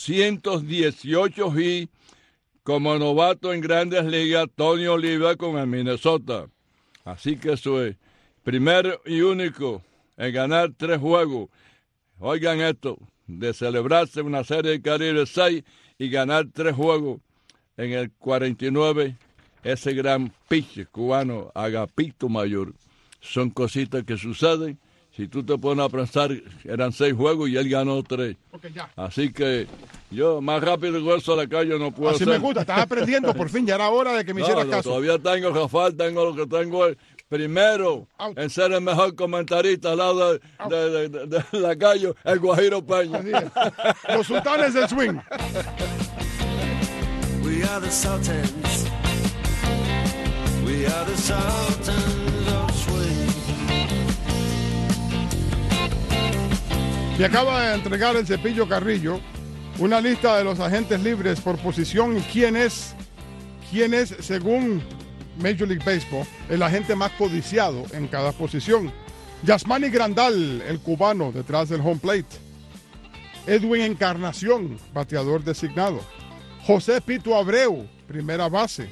218 y como novato en Grandes Ligas, Tony Oliva con el Minnesota. Así que eso es. Primero y único en ganar 3 juegos. Oigan esto, de celebrarse una Serie del Caribe 6 y ganar 3 juegos en el 49, ese gran pitcher cubano, Agapito Mayor. Son cositas que suceden. Si tú te pones a pensar, eran 6 juegos y él ganó 3. Okay, ya. Así que yo, más rápido que eso a la calle no puedo Así hacer. me gusta, estás aprendiendo, por fin, ya era hora de que me hicieras caso. Todavía tengo, Rafael, tengo lo que tengo. Primero, en ser el mejor comentarista al lado de la calle, el Guajiro Peña. Los sultanes del swing. We are the Sultans. We are the Sultans of swing. Y acaba de entregar el Cepillo Carrillo una lista de los agentes libres por posición y quién es, según Major League Baseball, el agente más codiciado en cada posición. Yasmani Grandal, el cubano detrás del home plate. Edwin Encarnación, bateador designado. José Pito Abreu, primera base.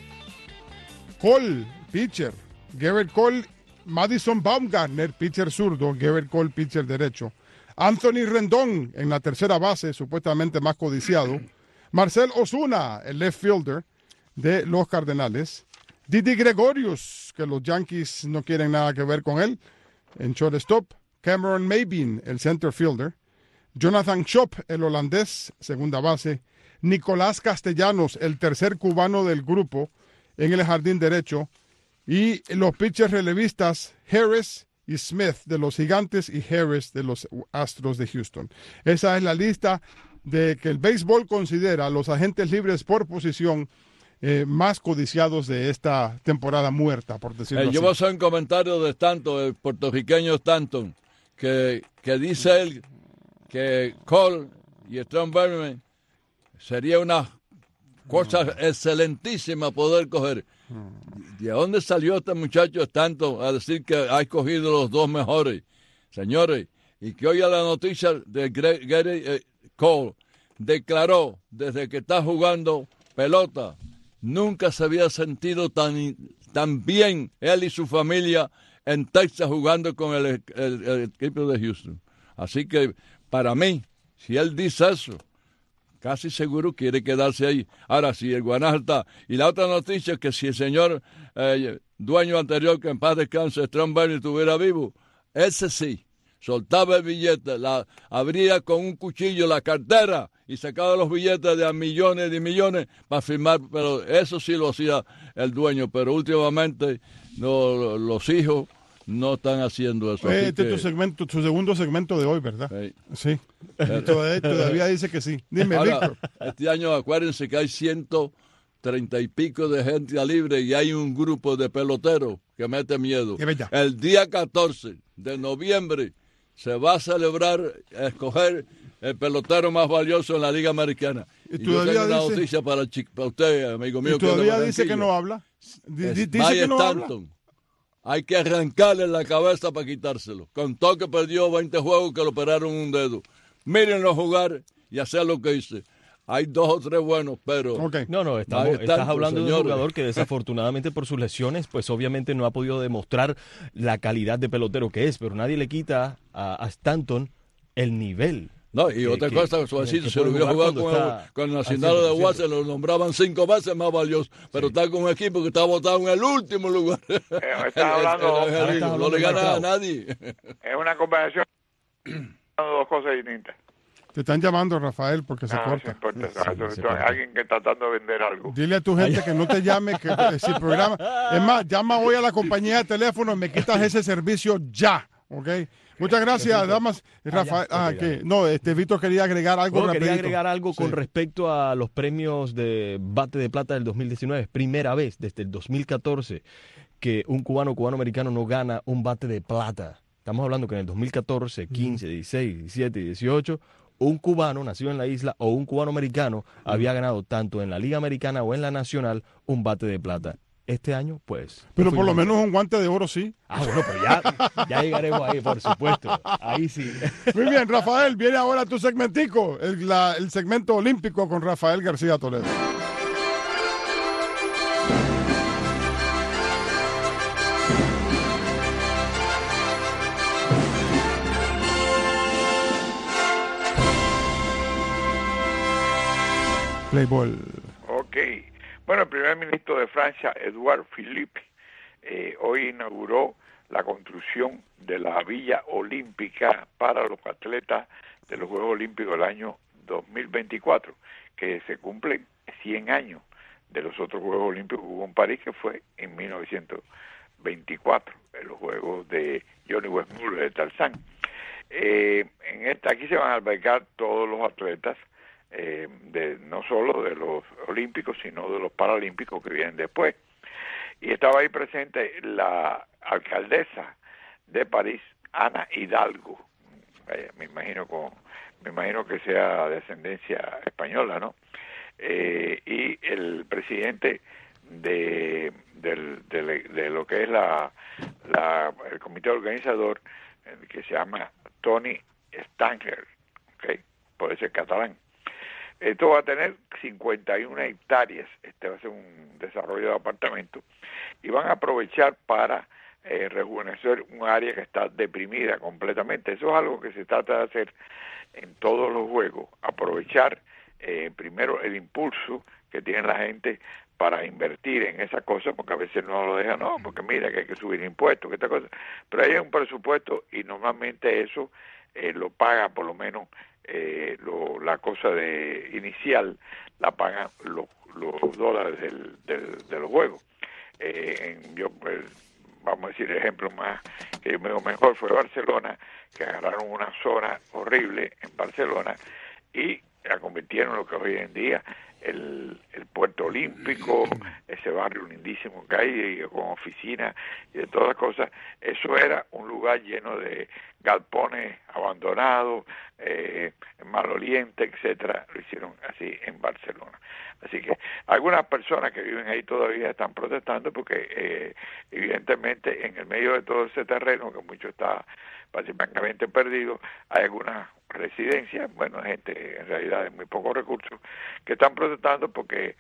Cole, pitcher. Garrett Cole, Madison Baumgartner, pitcher zurdo. Garrett Cole, pitcher derecho. Anthony Rendón en la tercera base, supuestamente más codiciado. Marcel Ozuna, el left fielder de los Cardenales. Didi Gregorius, que los Yankees no quieren nada que ver con él, en shortstop. Cameron Maybin, el center fielder. Jonathan Schopp, el holandés, segunda base. Nicolás Castellanos, el tercer cubano del grupo, en el jardín derecho. Y los pitchers relevistas, Harris y Smith de los Gigantes y Harris de los Astros de Houston. Esa es la lista de que el béisbol considera los agentes libres por posición más codiciados de esta temporada muerta, por decirlo así. Yo voy a hacer un comentario de Stanton, el puertorriqueño Stanton, que dice él que Cole y Strom sería una cosa excelentísima poder coger. ¿De dónde salió este muchacho Stanton a decir que ha escogido los 2 mejores? Señores, y que oiga la noticia de Gary Cole, declaró desde que está jugando pelota, nunca se había sentido tan bien él y su familia en Texas jugando con el equipo de Houston. Así que para mí, si él dice eso, casi seguro quiere quedarse ahí. Ahora, si el Guanaja está. Y la otra noticia es que si el señor dueño anterior, que en paz descanse, Strom estuviera vivo, ese sí, soltaba el billete, abría con un cuchillo la cartera y sacaba los billetes de a millones y millones para firmar. Pero eso sí lo hacía el dueño. Pero últimamente los hijos no están haciendo eso. Este es tu segundo segmento de hoy, ¿verdad? Sí. Todavía dice que sí. Dime, ahora, Víctor. Este año acuérdense que hay 130 30 y pico de gente libre y hay un grupo de peloteros que mete miedo. Es verdad. El día 14 de noviembre se va a celebrar, a escoger el pelotero más valioso en la Liga Americana. Y yo todavía tengo una dice- noticia para usted, amigo mío. Y todavía que es de dice que Barranquilla. no habla. Dice Mike que no habla. Stanton. Hay que arrancarle la cabeza para quitárselo. Contó que perdió 20 juegos, que le operaron un dedo. Mírenlo jugar y hacer lo que hice. Hay 2 o 3 buenos, pero... Okay. No, estás hablando de un jugador que desafortunadamente por sus lesiones, pues obviamente no ha podido demostrar la calidad de pelotero que es, pero nadie le quita a Stanton el nivel. No, y otra cosa, suavecito, si lo hubiera jugado con el Nacional de Guasa, lo nombraban 5 veces más valioso, pero está con un equipo que está votado en el último lugar. No le gana a nadie. Es una conversación de 2 cosas distintas. Te están llamando, Rafael, porque se corta. Alguien que está tratando de vender algo. Dile a tu gente que no te llame, que si el programa... Es más, llama hoy a la compañía de teléfono y me quitas ese servicio ya, ¿ok? Muchas gracias, damas. Rafael, Víctor quería agregar algo rapidito. Quería agregar algo con respecto a los premios de Bate de Plata del 2019. Primera vez desde el 2014 que un cubano-americano no gana un Bate de Plata. Estamos hablando que en el 2014, 15, 16, 17 y 18... un cubano nacido en la isla o un cubano-americano había ganado tanto en la Liga Americana o en la Nacional un Bate de Plata. Este año, pues... Pero por lo menos un guante de oro sí. Bueno, pues ya llegaremos ahí, por supuesto. Ahí sí. Muy bien, Rafael, viene ahora tu segmentico, el segmento olímpico con Rafael García Toledo. Playball. Ok. Bueno, el primer ministro de Francia, Edouard Philippe, hoy inauguró la construcción de la Villa Olímpica para los atletas de los Juegos Olímpicos del año 2024, que se cumplen 100 años de los otros Juegos Olímpicos que hubo en París, que fue en 1924, en los Juegos de Johnny Westmuller de Tarzán. Aquí se van a albergar todos los atletas, no solo de los olímpicos, sino de los paralímpicos que vienen después. Y estaba ahí presente la alcaldesa de París, Ana Hidalgo. Me imagino que sea de ascendencia española, ¿no? Y el presidente de lo que es el comité organizador, que se llama Tony Stanger, ¿okay? Puede ser catalán. Esto va a tener 51 hectáreas, va a ser un desarrollo de apartamentos, y van a aprovechar para rejuvenecer un área que está deprimida completamente. Eso es algo que se trata de hacer en todos los juegos, aprovechar primero el impulso que tiene la gente para invertir en esa cosa, porque a veces no lo dejan, porque mira que hay que subir impuestos, que esta cosa, pero hay un presupuesto y normalmente eso lo paga por lo menos la cosa de inicial la pagan los dólares de los juegos. Vamos a decir, el ejemplo más que yo me digo mejor fue Barcelona, que agarraron una zona horrible en Barcelona y la convirtieron en lo que hoy en día el puerto olímpico, ese barrio lindísimo que hay con oficinas y de todas las cosas. Eso era un lugar lleno de galpones abandonados, malolientes, etcétera. Lo hicieron así en Barcelona. Así que algunas personas que viven ahí todavía están protestando porque evidentemente en el medio de todo ese terreno, que mucho está prácticamente perdido, hay algunas residencias, gente en realidad de muy pocos recursos, que están protestando porque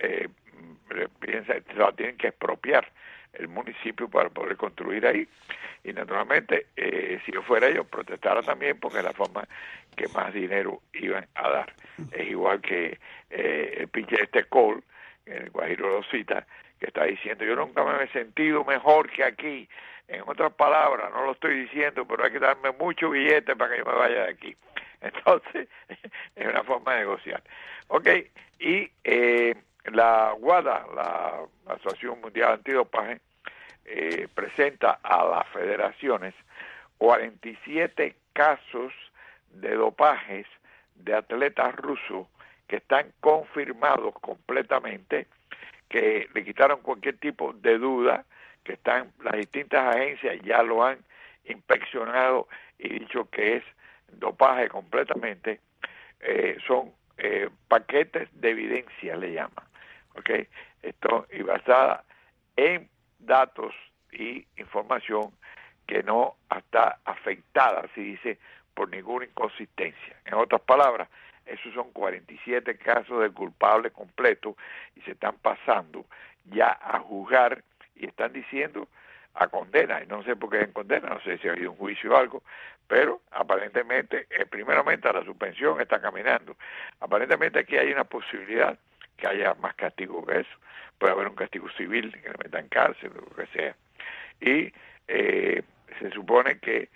se la tienen que expropiar el municipio para poder construir ahí. Y naturalmente, si yo fuera ellos, protestara también porque es la forma que más dinero iban a dar. Es igual que el pinche Cole, el Guajiro Rosita, que está diciendo, yo nunca me he sentido mejor que aquí. En otras palabras, no lo estoy diciendo, pero hay que darme mucho billete para que yo me vaya de aquí. Entonces, es una forma de negociar. Ok, y la WADA, la Asociación Mundial Antidopaje, presenta a las federaciones 47 casos de dopajes de atletas rusos que están confirmados completamente que le quitaron cualquier tipo de duda, que las distintas agencias ya lo han inspeccionado y dicho que es dopaje completamente. Son paquetes de evidencia, le llaman, ¿okay? Esto, y basada en datos y información que no está afectada, así dice, por ninguna inconsistencia. En otras palabras, esos son 47 casos de culpable completo y se están pasando ya a juzgar y están diciendo a condena, y no sé por qué en condena, no sé si ha habido un juicio o algo, pero aparentemente, primeramente la suspensión está caminando. Aparentemente aquí hay una posibilidad que haya más castigo que eso. Puede haber un castigo civil, que le metan cárcel o lo que sea. Y se supone que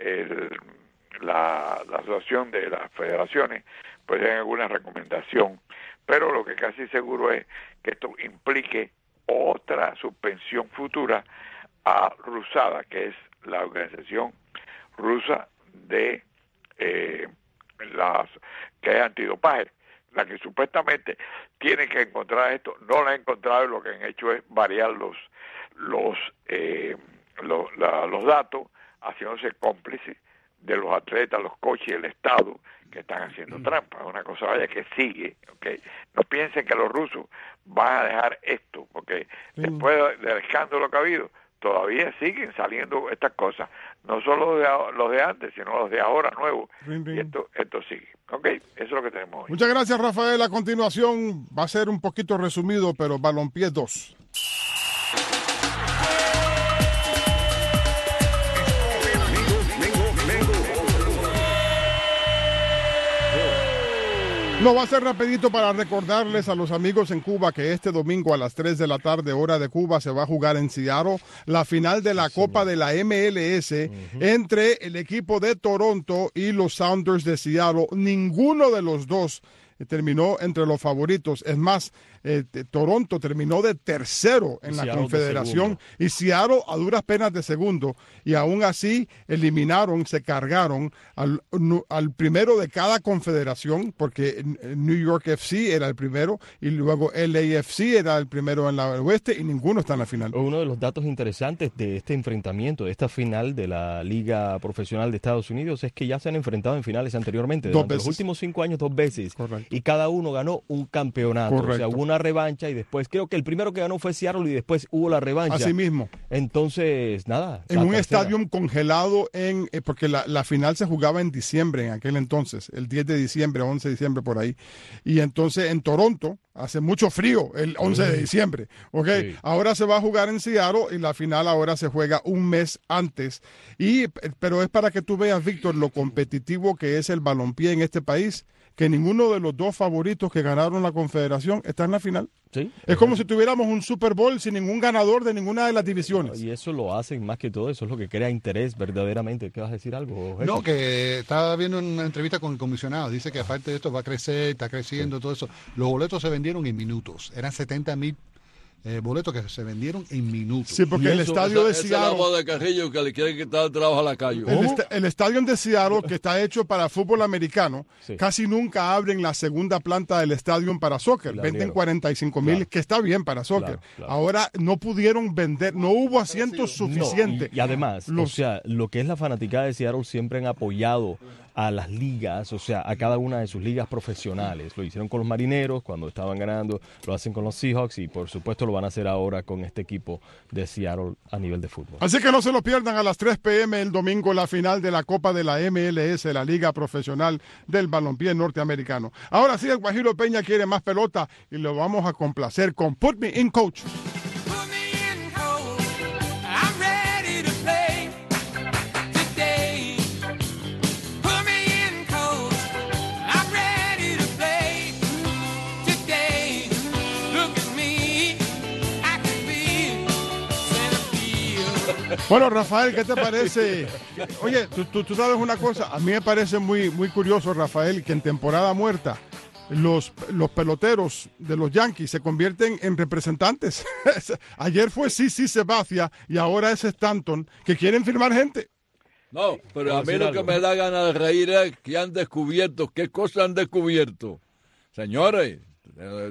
la asociación de las federaciones puede dar alguna recomendación, pero lo que casi seguro es que esto implique otra suspensión futura a RUSADA, que es la organización rusa de que es antidopaje, la que supuestamente tiene que encontrar esto, no la ha encontrado, y lo que han hecho es variar los datos, haciéndose cómplices de los atletas, los coaches y el Estado que están haciendo trampa. Es una cosa vaya que sigue, ¿okay? No piensen que los rusos van a dejar esto, porque después del escándalo que ha habido, todavía siguen saliendo estas cosas, no solo los de antes, sino los de ahora nuevos. Y esto sigue. Ok, eso es lo que tenemos hoy. Muchas gracias, Rafael. A continuación va a ser un poquito resumido, pero Balompié 2. No, va a ser rapidito para recordarles a los amigos en Cuba que este domingo a las 3 de la tarde, hora de Cuba, se va a jugar en Seattle la final de la Copa de la MLS entre el equipo de Toronto y los Sounders de Seattle. Ninguno de los dos terminó entre los favoritos. Es más, Toronto terminó de tercero en la Confederación y Seattle a duras penas de segundo, y aún así se cargaron al primero de cada confederación, porque New York FC era el primero y luego LAFC era el primero en la oeste, y ninguno está en la final. Uno de los datos interesantes de este enfrentamiento, de esta final de la Liga Profesional de Estados Unidos, es que ya se han enfrentado en finales anteriormente, durante los últimos 5 años 2 veces. Correcto. Y cada uno ganó un campeonato. Correcto. O sea, hubo una revancha y después, creo que el primero que ganó fue Seattle y después hubo la revancha. Así mismo. Entonces, nada. En un estadio congelado, porque la final se jugaba en diciembre en aquel entonces, el 10 de diciembre, 11 de diciembre por ahí. Y entonces en Toronto hace mucho frío el 11 de diciembre. Okay. Sí. Ahora se va a jugar en Seattle y la final ahora se juega un mes antes. Pero es para que tú veas, Víctor, lo competitivo que es el balompié en este país, que ninguno de los dos favoritos que ganaron la Confederación está en la final. Sí, es como si tuviéramos un Super Bowl sin ningún ganador de ninguna de las divisiones. Y eso lo hacen más que todo, eso es lo que crea interés verdaderamente. ¿Qué vas a decir algo, jefe? No, que estaba viendo una entrevista con el comisionado, dice que aparte de esto va a crecer, está creciendo, todo eso. Los boletos se vendieron en minutos, eran 70,000 boletos que se vendieron en minutos. Sí, porque el estadio de Seattle... Esa es la voz de Carrillo que le quiere quitar el trabajo a la calle. El estadio de Seattle, que está hecho para fútbol americano, casi nunca abren la segunda planta del estadio para soccer. Venden 45,000, que está bien para soccer. Ahora no pudieron vender, no hubo asientos suficientes. Y además, o sea, lo que es la fanaticada de Seattle siempre han apoyado a las ligas, o sea, a cada una de sus ligas profesionales. Lo hicieron con los Marineros cuando estaban ganando, lo hacen con los Seahawks y por supuesto lo van a hacer ahora con este equipo de Seattle a nivel de fútbol. Así que no se lo pierdan, a las 3 p.m. el domingo, la final de la Copa de la MLS, la Liga Profesional del Balompié Norteamericano. Ahora sí, el Guajiro Peña quiere más pelota y lo vamos a complacer con Put Me In, Coach. Bueno, Rafael, ¿qué te parece? Oye, tú sabes una cosa, a mí me parece muy, muy curioso, Rafael, que en temporada muerta los peloteros de los Yankees se convierten en representantes. Ayer fue Sisi Sabathia y ahora es Stanton, que quieren firmar gente. No, pero a mí lo que me da ganas de reír es que han descubierto, qué cosas han descubierto. Señores,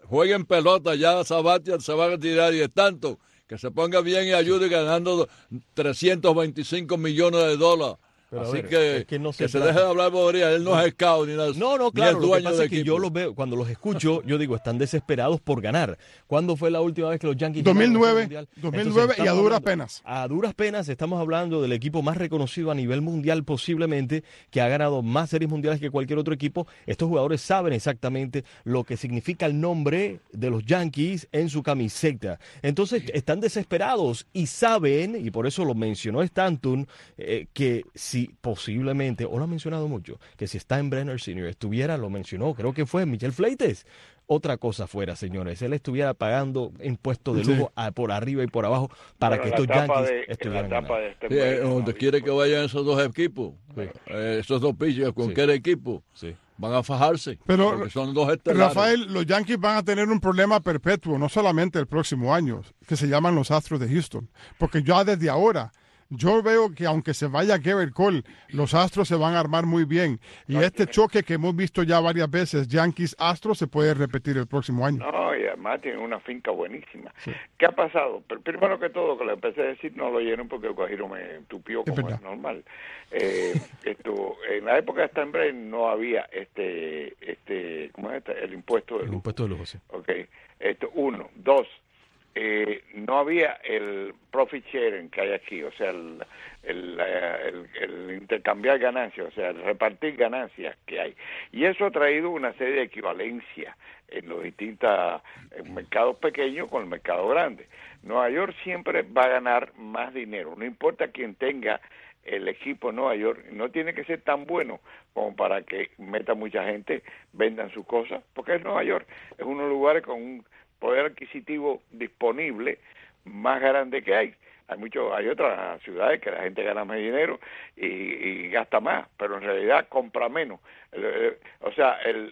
jueguen pelota, ya Sabathia se va a retirar y es tanto, que se ponga bien y ayude ganando $325 millones. Pero Así ver, que, es que no se se deje de hablar bobería. Él no es scout ni nada. No, ni claro, es lo que dueño pasa de es que equipo. yo los veo, cuando los escucho, yo digo, están desesperados por ganar. ¿Cuándo fue la última vez que los Yankees 2009, ganaron el 2009 Entonces, y a duras hablando- penas. A duras penas estamos hablando del equipo más reconocido a nivel mundial posiblemente, que ha ganado más series mundiales que cualquier otro equipo. Estos jugadores saben exactamente lo que significa el nombre de los Yankees en su camiseta. Entonces están desesperados y saben, y por eso lo mencionó Stanton, que si posiblemente, o lo ha mencionado mucho, que si Steinbrenner Sr. estuviera, lo mencionó, creo que fue Michel Fleites, otra cosa fuera, señores, él estuviera pagando impuestos de lujo por arriba y por abajo para Bueno, que la estos etapa Yankees de- estuvieran la etapa ganando. de este Sí, país, donde ¿no? quiere que vayan esos dos equipos, esos dos pitchers, cualquier equipo, Sí. van a fajarse. Pero, porque son dos estelares. Rafael, los Yankees van a tener un problema perpetuo, no solamente el próximo año, que se llaman los Astros de Houston. Porque ya desde ahora, yo veo que aunque se vaya Gerrit Cole, los Astros se van a armar muy bien. Y este choque que hemos visto ya varias veces, Yankees-Astros, se puede repetir el próximo año. No, y además tiene una finca buenísima. ¿Qué ha pasado? Primero que todo, que le empecé a decir, no lo lleno porque el Guajiro me tupió como verdad. es normal. En la época de Steinbrenner no había ¿cómo es este? El impuesto de El lujo. impuesto de lujo, sí. Okay. Uno. Dos, no había el profit sharing que hay aquí, o sea, el intercambiar ganancias, o sea, el repartir ganancias que hay. Y eso ha traído una serie de equivalencias en los distintos mercados pequeños con el mercado grande. Nueva York siempre va a ganar más dinero, no importa quién tenga el equipo en Nueva York, no tiene que ser tan bueno como para que meta mucha gente, vendan sus cosas, porque es Nueva York, es uno de los lugares con un poder adquisitivo disponible más grande que hay. Hay otras ciudades que la gente gana más dinero y gasta más, pero en realidad compra menos. O sea, el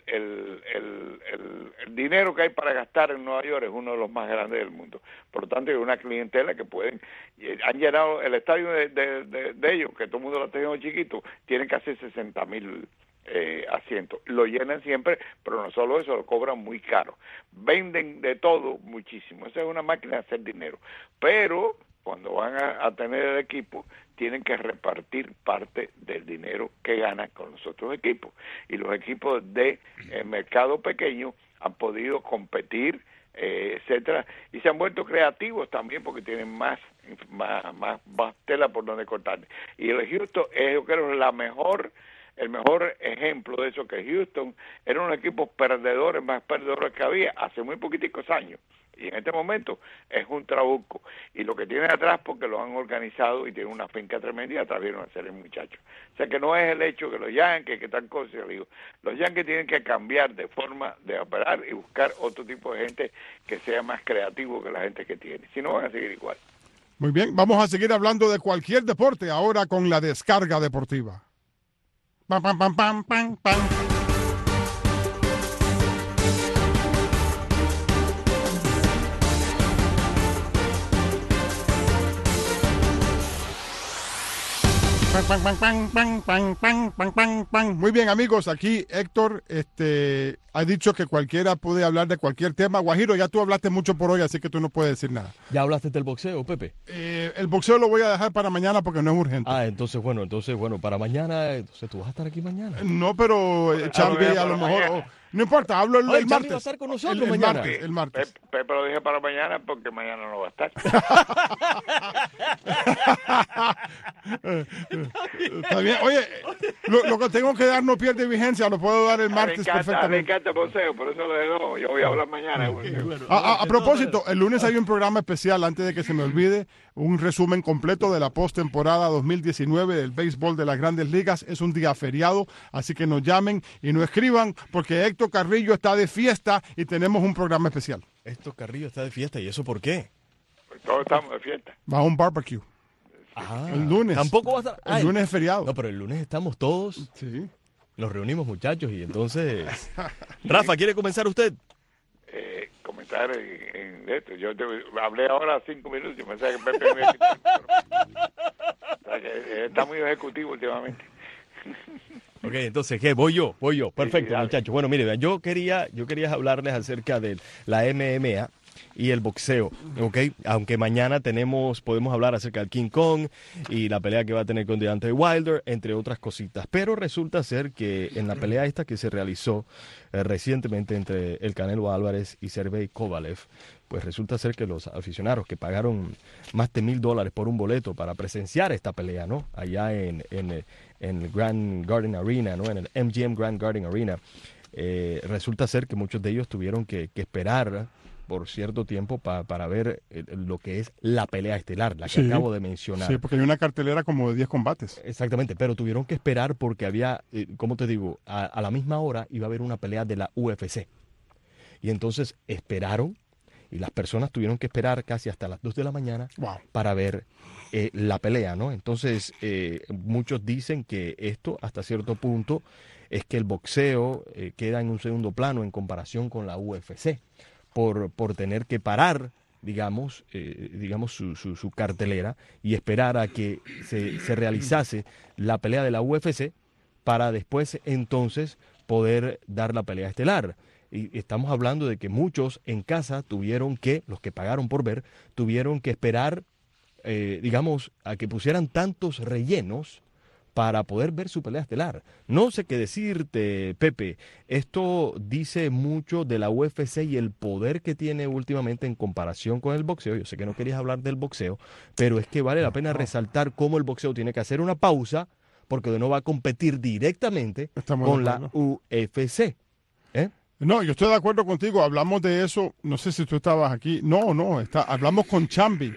dinero que hay para gastar en Nueva York es uno de los más grandes del mundo. Por lo tanto, hay una clientela que han llenado el estadio de ellos, que todo el mundo lo ha tenido chiquito, tienen casi 60,000 asientos. Lo llenan siempre, pero no solo eso, lo cobran muy caro. Venden de todo muchísimo. Esa es una máquina de hacer dinero. Pero cuando van a tener el equipo, tienen que repartir parte del dinero que ganan con los otros equipos. Y los equipos de mercado pequeño han podido competir, etcétera, y se han vuelto creativos también porque tienen más tela por donde cortar. Y el Houston es, yo creo, el mejor ejemplo de eso, que Houston era un equipo más perdedores que había hace muy poquiticos años. Y en este momento es un trabuco. Y lo que tiene atrás, porque lo han organizado y tiene una finca tremenda y atrás vieron a ser el muchacho. O sea que no es el hecho que los Yankees, que tal cosa, digo, los Yankees tienen que cambiar de forma de operar y buscar otro tipo de gente que sea más creativo que la gente que tiene. Si no, van a seguir igual. Muy bien, vamos a seguir hablando de cualquier deporte ahora con la descarga deportiva. Pam, pam, pam, pam, pam, pam. Pam, pam, pam, pam, pam, pam, pam, pam, pam. Muy bien, amigos, aquí Héctor ha dicho que cualquiera puede hablar de cualquier tema. Guajiro, ya tú hablaste mucho por hoy, así que tú no puedes decir nada. ¿Ya hablaste del boxeo, Pepe? El boxeo lo voy a dejar para mañana porque no es urgente. Entonces, bueno, para mañana, entonces tú vas a estar aquí mañana. No, pero Champi a lo mejor... no importa, hablo el Champi martes. va a estar con nosotros el mañana. El martes. Pepe lo dije para mañana porque mañana no va a estar. Está bien. Oye, lo que tengo que dar no pierde vigencia, lo puedo dar el martes Me perfectamente. encanta el boxeo, por eso lo dejo. Yo voy a hablar mañana. A propósito, el lunes hay un programa especial, antes de que se me olvide, un resumen completo de la postemporada 2019 del béisbol de las Grandes Ligas. Es un día feriado, así que nos llamen y nos escriban, porque Héctor Carrillo está de fiesta y tenemos un programa especial. Héctor Carrillo está de fiesta, ¿y eso por qué? Pues todos estamos de fiesta. Va a un barbecue. El lunes. Tampoco va a estar. El lunes es feriado. No, pero el lunes estamos todos. Sí. Nos reunimos, muchachos, y entonces. Rafa, ¿quiere comenzar usted? Comentar en esto. Yo hablé ahora 5 minutos. Yo pensaba que Pepe me iba a quitar, pero, o sea, que está muy ejecutivo últimamente. Ok, entonces, ¿qué? Voy yo. Perfecto, dale. muchachos. Bueno, mire, vean, yo quería hablarles acerca de la MMA y el boxeo, ¿ok? Aunque mañana podemos hablar acerca del King Kong y la pelea que va a tener con Deontay Wilder, entre otras cositas. Pero resulta ser que en la pelea esta que se realizó recientemente entre el Canelo Álvarez y Sergey Kovalev, pues resulta ser que los aficionados que pagaron más de $1,000 por un boleto para presenciar esta pelea, ¿no? Allá en el Grand Garden Arena, ¿no? En el MGM Grand Garden Arena, resulta ser que muchos de ellos tuvieron que esperar por cierto tiempo para ver lo que es la pelea estelar, la que acabo de mencionar. Sí, porque hay una cartelera como de 10 combates. Exactamente, pero tuvieron que esperar porque había, ¿cómo te digo? A la misma hora iba a haber una pelea de la UFC. Y entonces esperaron, y las personas tuvieron que esperar casi hasta las 2 de la mañana para ver la pelea, ¿no? Entonces, muchos dicen que esto, hasta cierto punto, es que el boxeo queda en un segundo plano en comparación con la UFC. Por tener que parar, digamos su cartelera y esperar a que se realizase la pelea de la UFC para después entonces poder dar la pelea estelar. Y estamos hablando de que muchos en casa los que pagaron por ver, tuvieron que esperar, a que pusieran tantos rellenos para poder ver su pelea estelar. No sé qué decirte, Pepe. Esto dice mucho de la UFC y el poder que tiene últimamente en comparación con el boxeo. Yo sé que no querías hablar del boxeo, pero es que vale la pena resaltar cómo el boxeo tiene que hacer una pausa porque no va a competir directamente con la UFC. No, yo estoy de acuerdo contigo. Hablamos de eso. No sé si tú estabas aquí. Hablamos con Chambi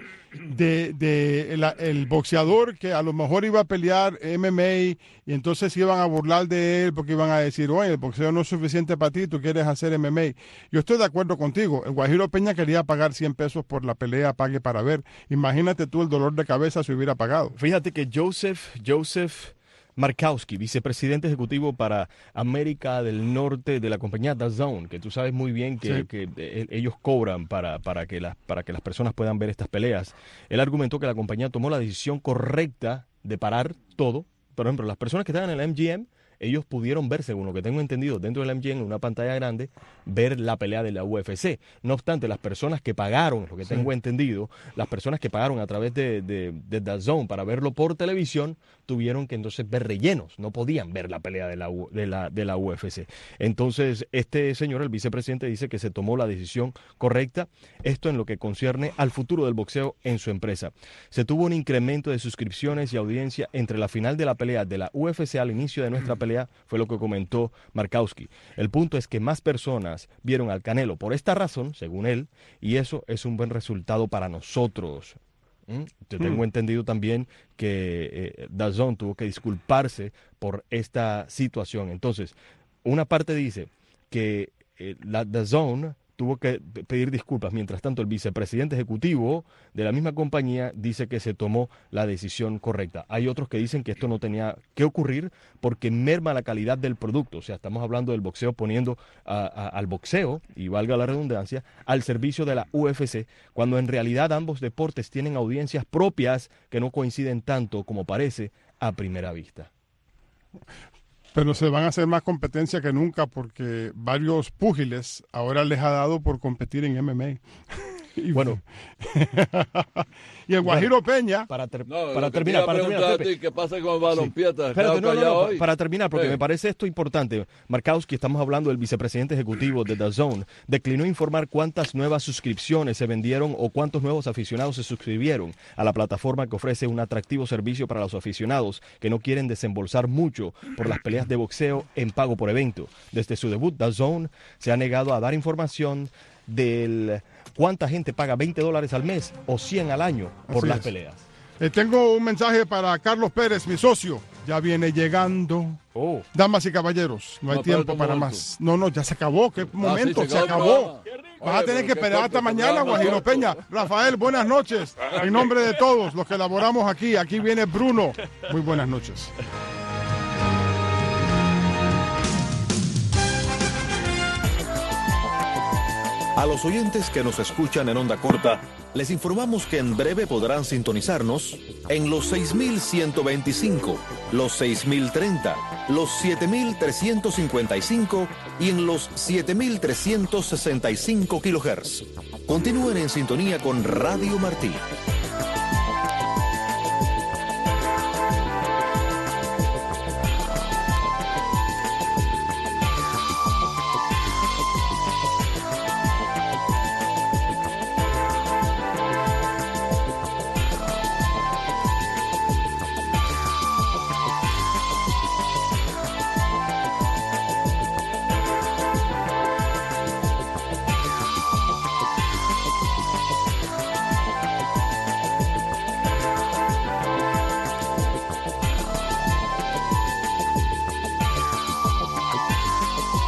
el boxeador que a lo mejor iba a pelear MMA y entonces iban a burlar de él porque iban a decir, oye, el boxeo no es suficiente para ti, tú quieres hacer MMA. Yo estoy de acuerdo contigo. El Guajiro Peña quería pagar $100 por la pelea, pague para ver. Imagínate tú el dolor de cabeza si hubiera pagado. Fíjate que Joseph Markowski, vicepresidente ejecutivo para América del Norte de la compañía DAZN, que tú sabes muy bien que ellos cobran para que las personas puedan ver estas peleas. Él argumentó que la compañía tomó la decisión correcta de parar todo. Por ejemplo, las personas que estaban en el MGM, ellos pudieron ver, según lo que tengo entendido, dentro del MGM, en una pantalla grande, ver la pelea de la UFC. No obstante, las personas que pagaron, lo que tengo entendido, las personas que pagaron a través de DAZN para verlo por televisión, tuvieron que entonces ver rellenos, no podían ver la pelea de la UFC. Entonces, este señor, el vicepresidente, dice que se tomó la decisión correcta, esto en lo que concierne al futuro del boxeo en su empresa. Se tuvo un incremento de suscripciones y audiencia entre la final de la pelea de la UFC al inicio de nuestra pelea, fue lo que comentó Markowski. El punto es que más personas vieron al Canelo por esta razón, según él, y eso es un buen resultado para nosotros. Yo tengo entendido también que DAZN tuvo que disculparse por esta situación. Entonces, una parte dice que la DAZN tuvo que pedir disculpas. Mientras tanto, el vicepresidente ejecutivo de la misma compañía dice que se tomó la decisión correcta. Hay otros que dicen que esto no tenía que ocurrir porque merma la calidad del producto. O sea, estamos hablando del boxeo poniendo al boxeo, y valga la redundancia, al servicio de la UFC, cuando en realidad ambos deportes tienen audiencias propias que no coinciden tanto como parece a primera vista. Pero se van a hacer más competencia que nunca porque varios púgiles ahora les ha dado por competir en MMA. Y bueno, y el Guajiro Peña. Para terminar, Pepe. ¿Qué pasa con el balompié? Espérate, para terminar, porque me parece esto importante. Markowski, estamos hablando del vicepresidente ejecutivo de DAZN, declinó informar cuántas nuevas suscripciones se vendieron o cuántos nuevos aficionados se suscribieron a la plataforma que ofrece un atractivo servicio para los aficionados que no quieren desembolsar mucho por las peleas de boxeo en pago por evento. Desde su debut, DAZN se ha negado a dar información del cuánta gente paga $20 al mes o 100 al año por las peleas. Tengo un mensaje para Carlos Pérez, mi socio. Ya viene llegando. Damas y caballeros, no hay tiempo para más. No, ya se acabó. ¿Qué momento? Se acabó. Vas a tener que esperar hasta mañana, Guajiro Peña. Rafael, buenas noches. En nombre de todos los que elaboramos aquí viene Bruno. Muy buenas noches. A los oyentes que nos escuchan en onda corta, les informamos que en breve podrán sintonizarnos en los 6125, los 6030, los 7355 y en los 7365 kHz. Continúen en sintonía con Radio Martí.